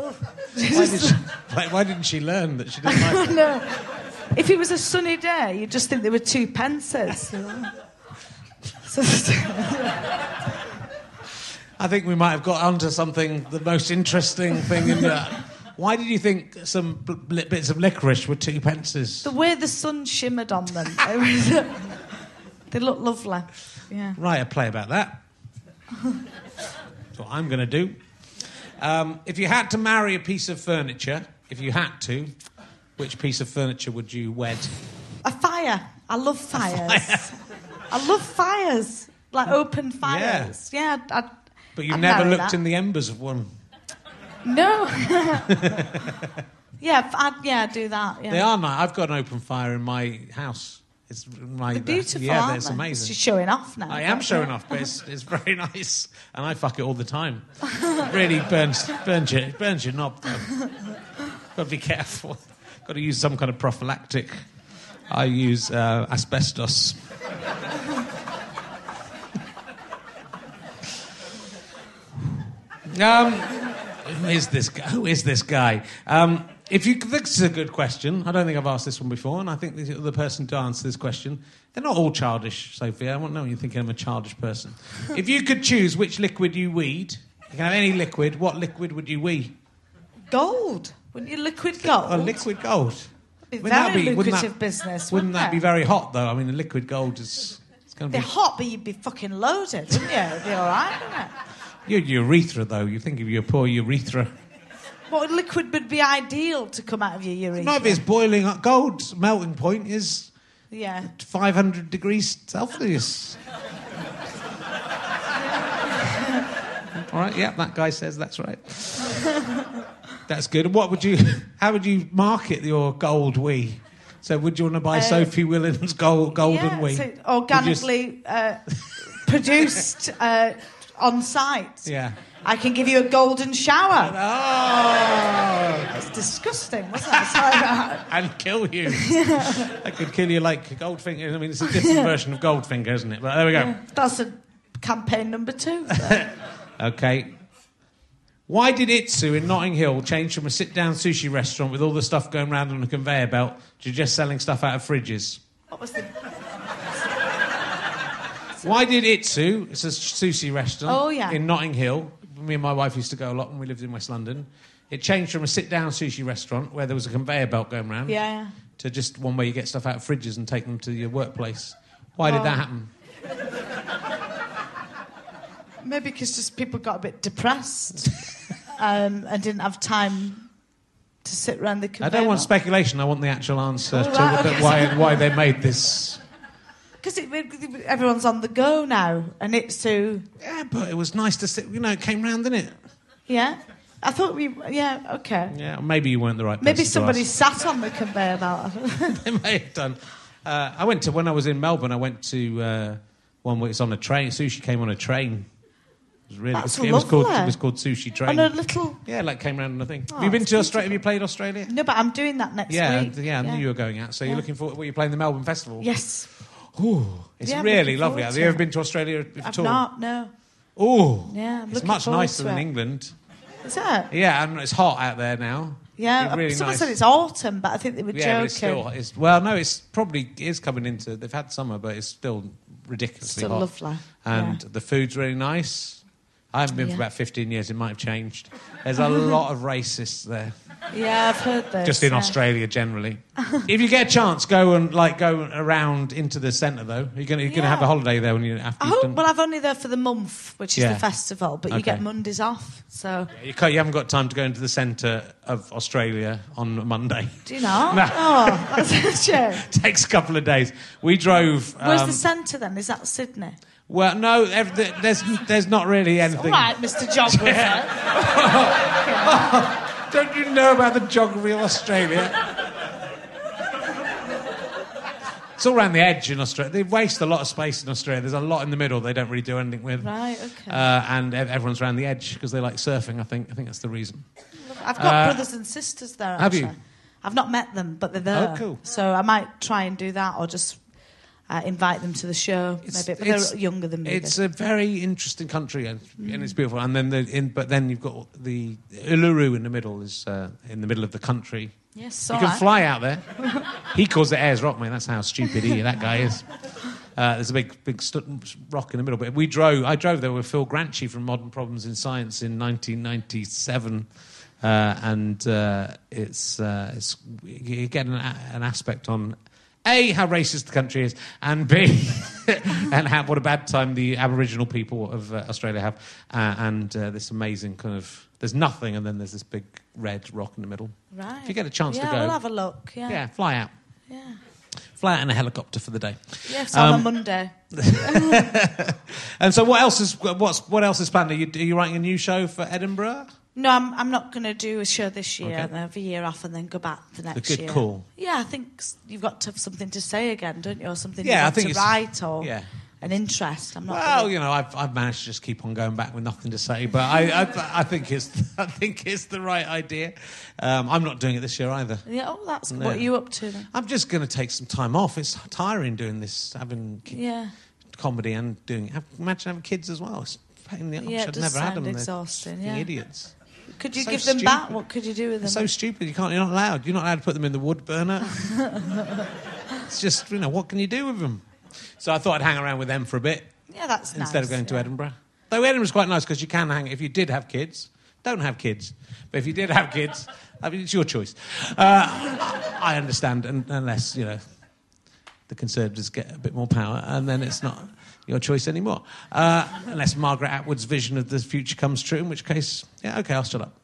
Why didn't she learn that she didn't like them? No. If it was a sunny day, you'd just think they were 2 pences. I think we might have got onto something, the most interesting thing in that. Why did you think some bits of licorice were 2 pences? The way the sun shimmered on them. They look lovely. Yeah. Right, a play about that. That's what I'm going to do. If you had to marry a piece of furniture, which piece of furniture would you wed? A fire. I love fires. I love fires. Like open fires. Yeah. But you've I'd never marry looked that. in the embers of one. No. I'd do that. Yeah. They are nice. I've got an open fire in my house. It's They're beautiful, yeah, aren't it's they? amazing. She's showing off now. I am showing off, but it's very nice, and I fuck it all the time. It really burns your knob. Though. Got to be careful. Got to use some kind of prophylactic. I use asbestos. Who is this guy? This is a good question. I don't think I've asked this one before, and I think the person to answer this question, they're not all childish, Sophie. I want to know when you're thinking I'm a childish person. If you could choose which liquid you weed, you can have any liquid, what liquid would you wee? Gold. Wouldn't you liquid gold? Oh, liquid gold. Wouldn't very lucrative business, wouldn't that be very hot, though? I mean, the liquid gold is... It's going to be hot, but you'd be fucking loaded, wouldn't you? It'd be all right, wouldn't it? Your urethra, though. You think of your poor urethra. What liquid would be ideal to come out of your urethra? No, if it's boiling up. Gold's melting point is 500 degrees Celsius. All right, yeah, that guy says that's right. That's good. How would you market your gold wee? So would you want to buy Sophie Willen's golden wee? So organically produced on site. Yeah. I can give you a golden shower. Oh! It's disgusting, wasn't it? Sorry. And kill you. I could kill you like Goldfinger. I mean, it's a different version of Goldfinger, isn't it? But there we go. Yeah, that's a campaign number 2. So. Okay. Why did Itsu in Notting Hill change from a sit-down sushi restaurant with all the stuff going round on a conveyor belt to just selling stuff out of fridges? What was the... Why did Itsu, it's a sushi restaurant in Notting Hill, me and my wife used to go a lot when we lived in West London, it changed from a sit-down sushi restaurant where there was a conveyor belt going round to just one where you get stuff out of fridges and take them to your workplace. Why did that happen? Maybe because just people got a bit depressed and didn't have time to sit around the conveyor belt. I don't want speculation, I want the actual answer why they made this... Because everyone's on the go now, and it's to... Yeah, but it was nice to sit... it came round, didn't it? Yeah? I thought we... Yeah, OK. Yeah, maybe you weren't the right person Maybe somebody to ask. sat on the conveyor belt. They may have done. When I was in Melbourne, I went to one where it's on a train. Sushi came on a train. It was really... That's it was called Sushi Train. On a little... Yeah, came round on a thing. Oh, have you been to Australia? Have you played Australia? No, but I'm doing that next week. Yeah, I knew you were going out. So you're looking forward... You're playing the Melbourne Festival? Yes. Ooh, it's really lovely. Have you ever been to Australia at all? I've not, no. Ooh, yeah, it's much nicer than England. Is it? Yeah, and it's hot out there now. Yeah, really someone nice. said it's autumn, but I think they were joking. But it's still, it's probably is coming into... They've had summer, but it's still ridiculously still hot. Lovely. And the food's really nice. I haven't been for about 15 years. It might have changed. There's a lot of racists there. Yeah, I've heard this. Just in Australia, generally. If you get a chance, go around into the centre, though. You're going to have a holiday there when you after you've done... Well, I'm only there for the month, which is the festival, but you get Mondays off, so... Yeah, you haven't got time to go into the centre of Australia on Monday. Do you not? No. Oh, that's a shame. It takes a couple of days. We drove... Where's the centre, then? Is that Sydney? Well, no, there's not really anything... All right, Mr. Geographer. Don't you know about the geography of Australia? It's all around the edge in Australia. They waste a lot of space in Australia. There's a lot in the middle they don't really do anything with. Right, OK. And everyone's around the edge because they like surfing, I think. I think that's the reason. I've got brothers and sisters there, actually. Have you? I've not met them, but they're there. Oh, cool. So I might try and do that or just... invite them to the show, maybe. But they're younger than me. It's a very interesting country, and it's beautiful. And then, but then you've got the Uluru in the middle. Is in the middle of the country. Yes, you can fly out there. He calls it Ayers Rock, mate. That's how stupid that guy is. There's a big rock in the middle. But I drove there with Phil Granchi from Modern Problems in Science in 1997. And it's you get an aspect on A, how racist the country is, and B, and what a bad time the Aboriginal people of Australia have, and this amazing kind of... There's nothing, and then there's this big red rock in the middle. Right. If you get a chance to go... Yeah, we'll have a look, Yeah, fly out. Yeah. Fly out in a helicopter for the day. Yes, on a Monday. And so what else is planned? Are you writing a new show for Edinburgh? No, I'm not going to do a show this year. Okay. Have a year off and then go back the next year. A good call. Yeah, I think you've got to have something to say again, don't you? Or something to write or an interest. I've managed to just keep on going back with nothing to say, but I think it's the right idea. I'm not doing it this year either. Yeah, that's what are you up to then? I'm just going to take some time off. It's tiring doing this, having comedy and imagine having kids as well. It's pain in the arse. Yeah, it I've does never had sound them. exhausting, They're yeah. idiots. Could you So give them stupid. back? What could you do with them? They're so stupid. You're not allowed. You're not allowed to put them in the wood burner. It's just, what can you do with them? So I thought I'd hang around with them for a bit. Yeah, that's nice. Instead of going to yeah. Edinburgh. Though Edinburgh's quite nice because you can hang... If you did have kids... Don't have kids. But if you did have kids... I mean, it's your choice. I understand, unless, the Conservatives get a bit more power, and then it's not your choice anymore. Unless Margaret Atwood's vision of the future comes true, in which case, yeah, OK, I'll shut up.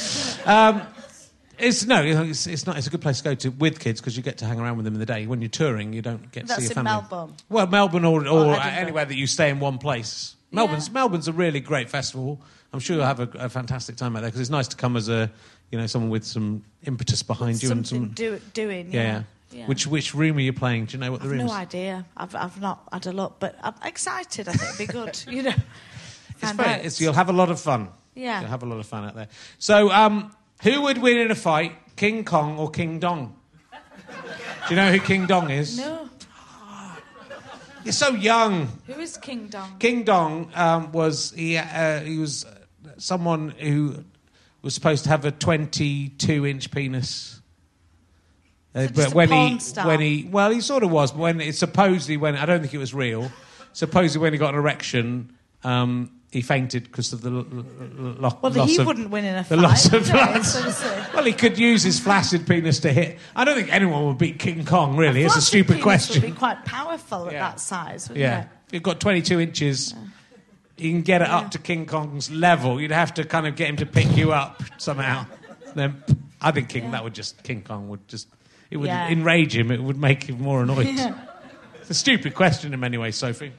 It's not. It's a good place to go to with kids because you get to hang around with them in the day. When you're touring, you don't get to see your family. That's in Melbourne. Well, Melbourne or Edinburgh. anywhere that you stay in one place. Melbourne's a really great festival. I'm sure you'll have a fantastic time out there because it's nice to come as someone with some impetus behind you and some doing. Yeah. Which room are you playing? Do you know what the room is? No idea. I've not had a look, but I'm excited. I think it'd be good. It's great. You'll have a lot of fun. Yeah. You'll have a lot of fun out there. So, who would win in a fight, King Kong or King Dong? Do you know who King Dong is? No. You're so young. Who is King Dong? King Dong was someone who was supposed to have a 22-inch penis. But he sort of was. But I don't think it was real. Supposedly, when he got an erection, he fainted because of the loss of... Well, he wouldn't win in a fight. The loss of blood. Yeah, well, he could use his flaccid penis to hit. I don't think anyone would beat King Kong, really. It's a stupid question. Would be quite powerful at that size, wouldn't it? If you've got 22 inches... Yeah. You can get it up to King Kong's level. You'd have to kind of get him to pick you up somehow. Then I think King Kong would just... It would enrage him. It would make him more annoyed. Yeah. It's a stupid question in many ways, Sophie.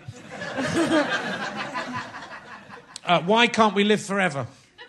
Why can't we live forever?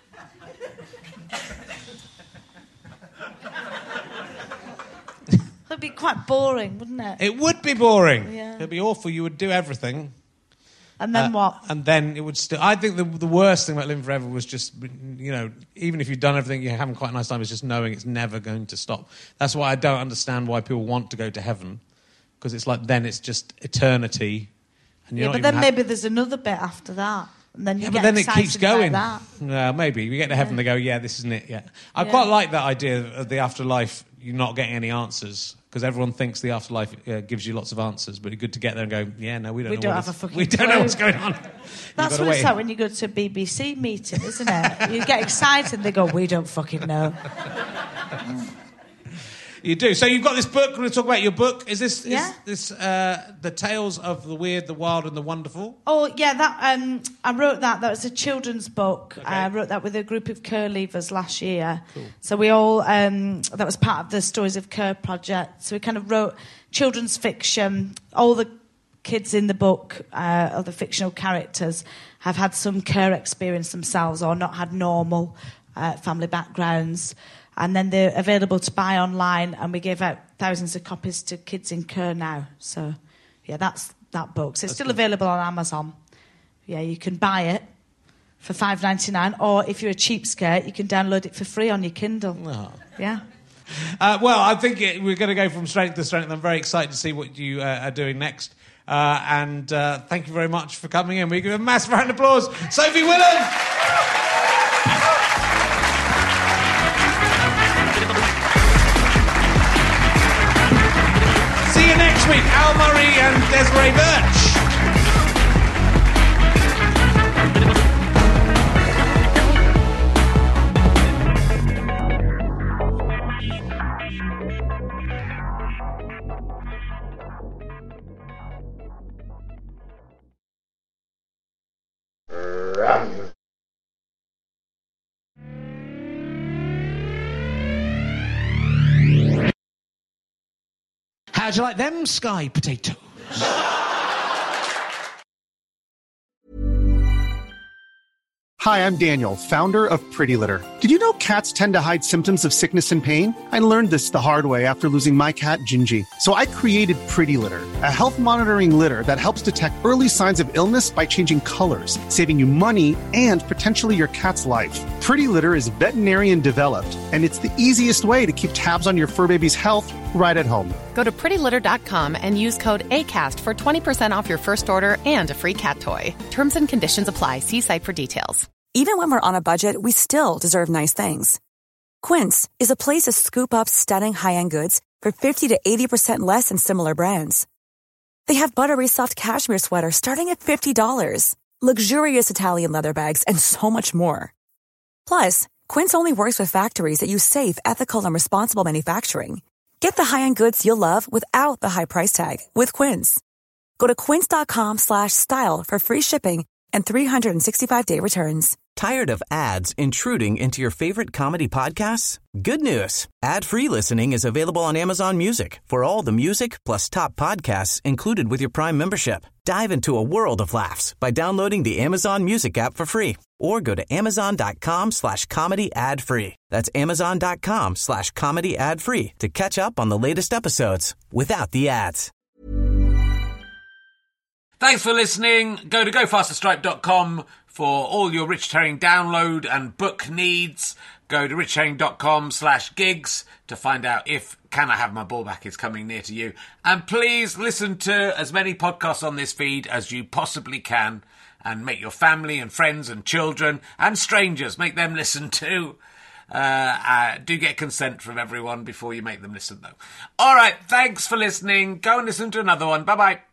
It'd be quite boring, wouldn't it? It would be boring. Yeah. It'd be awful. You would do everything. And then what? And then it would still... I think the worst thing about living forever was just, even if you've done everything, you're having quite a nice time, it's just knowing it's never going to stop. That's why I don't understand why people want to go to heaven, because it's like then it's just eternity. And but then maybe there's another bit after that. And then you but then it keeps going. That. Maybe. We get to heaven, they go, this isn't it yet. I quite like that idea of the afterlife, you're not getting any answers. Because everyone thinks the afterlife gives you lots of answers, but it's good to get there and go, no, we don't know what's going on. That's what it's like when you go to a BBC meeting, isn't it? You get excited and they go, we don't fucking know. You do. So you've got this book. We're going to talk about your book. Is this The Tales of the Weird, the Wild and the Wonderful? Oh, yeah, that I wrote that. That was a children's book. Okay. I wrote that with a group of Kerr leavers last year. Cool. So we all... that was part of the Stories of Kerr project. So we kind of wrote children's fiction. All the kids in the book, or the fictional characters, have had some Kerr experience themselves or not had normal family backgrounds. And then they're available to buy online, and we give out thousands of copies to kids in Kerr now. So, that's that book. So it's still available on Amazon. Yeah, you can buy it for $5.99, or if you're a cheapskate, you can download it for free on your Kindle. Oh. Yeah. Well, I think we're going to go from strength to strength. I'm very excited to see what you are doing next. And thank you very much for coming in. We give a massive round of applause. Sophie Willam! See you next week, Al Murray and Desiree Birch. How'd you like them sky potatoes? Hi, I'm Daniel, founder of Pretty Litter. Did you know cats tend to hide symptoms of sickness and pain? I learned this the hard way after losing my cat, Gingy. So I created Pretty Litter, a health monitoring litter that helps detect early signs of illness by changing colors, saving you money and potentially your cat's life. Pretty Litter is veterinarian developed, and it's the easiest way to keep tabs on your fur baby's health right at home. Go to prettylitter.com and use code ACAST for 20% off your first order and a free cat toy. Terms and conditions apply. See site for details. Even when we're on a budget, we still deserve nice things. Quince is a place to scoop up stunning high-end goods for 50 to 80% less than similar brands. They have buttery soft cashmere sweaters starting at $50, luxurious Italian leather bags, and so much more. Plus, Quince only works with factories that use safe, ethical, and responsible manufacturing. Get the high-end goods you'll love without the high price tag with Quince. Go to quince.com/style for free shipping and 365-day returns. Tired of ads intruding into your favorite comedy podcasts? Good news. Ad-free listening is available on Amazon Music for all the music plus top podcasts included with your Prime membership. Dive into a world of laughs by downloading the Amazon Music app for free or go to amazon.com/comedy ad-free. That's amazon.com/comedy ad-free to catch up on the latest episodes without the ads. Thanks for listening. Go to gofasterstripe.com for all your Rich Herring download and book needs. Go to richherring.com/gigs to find out if Can I Have My Ball Back is coming near to you. And please listen to as many podcasts on this feed as you possibly can and make your family and friends and children and strangers, make them listen too. Do get consent from everyone before you make them listen though. All right, thanks for listening. Go and listen to another one. Bye-bye.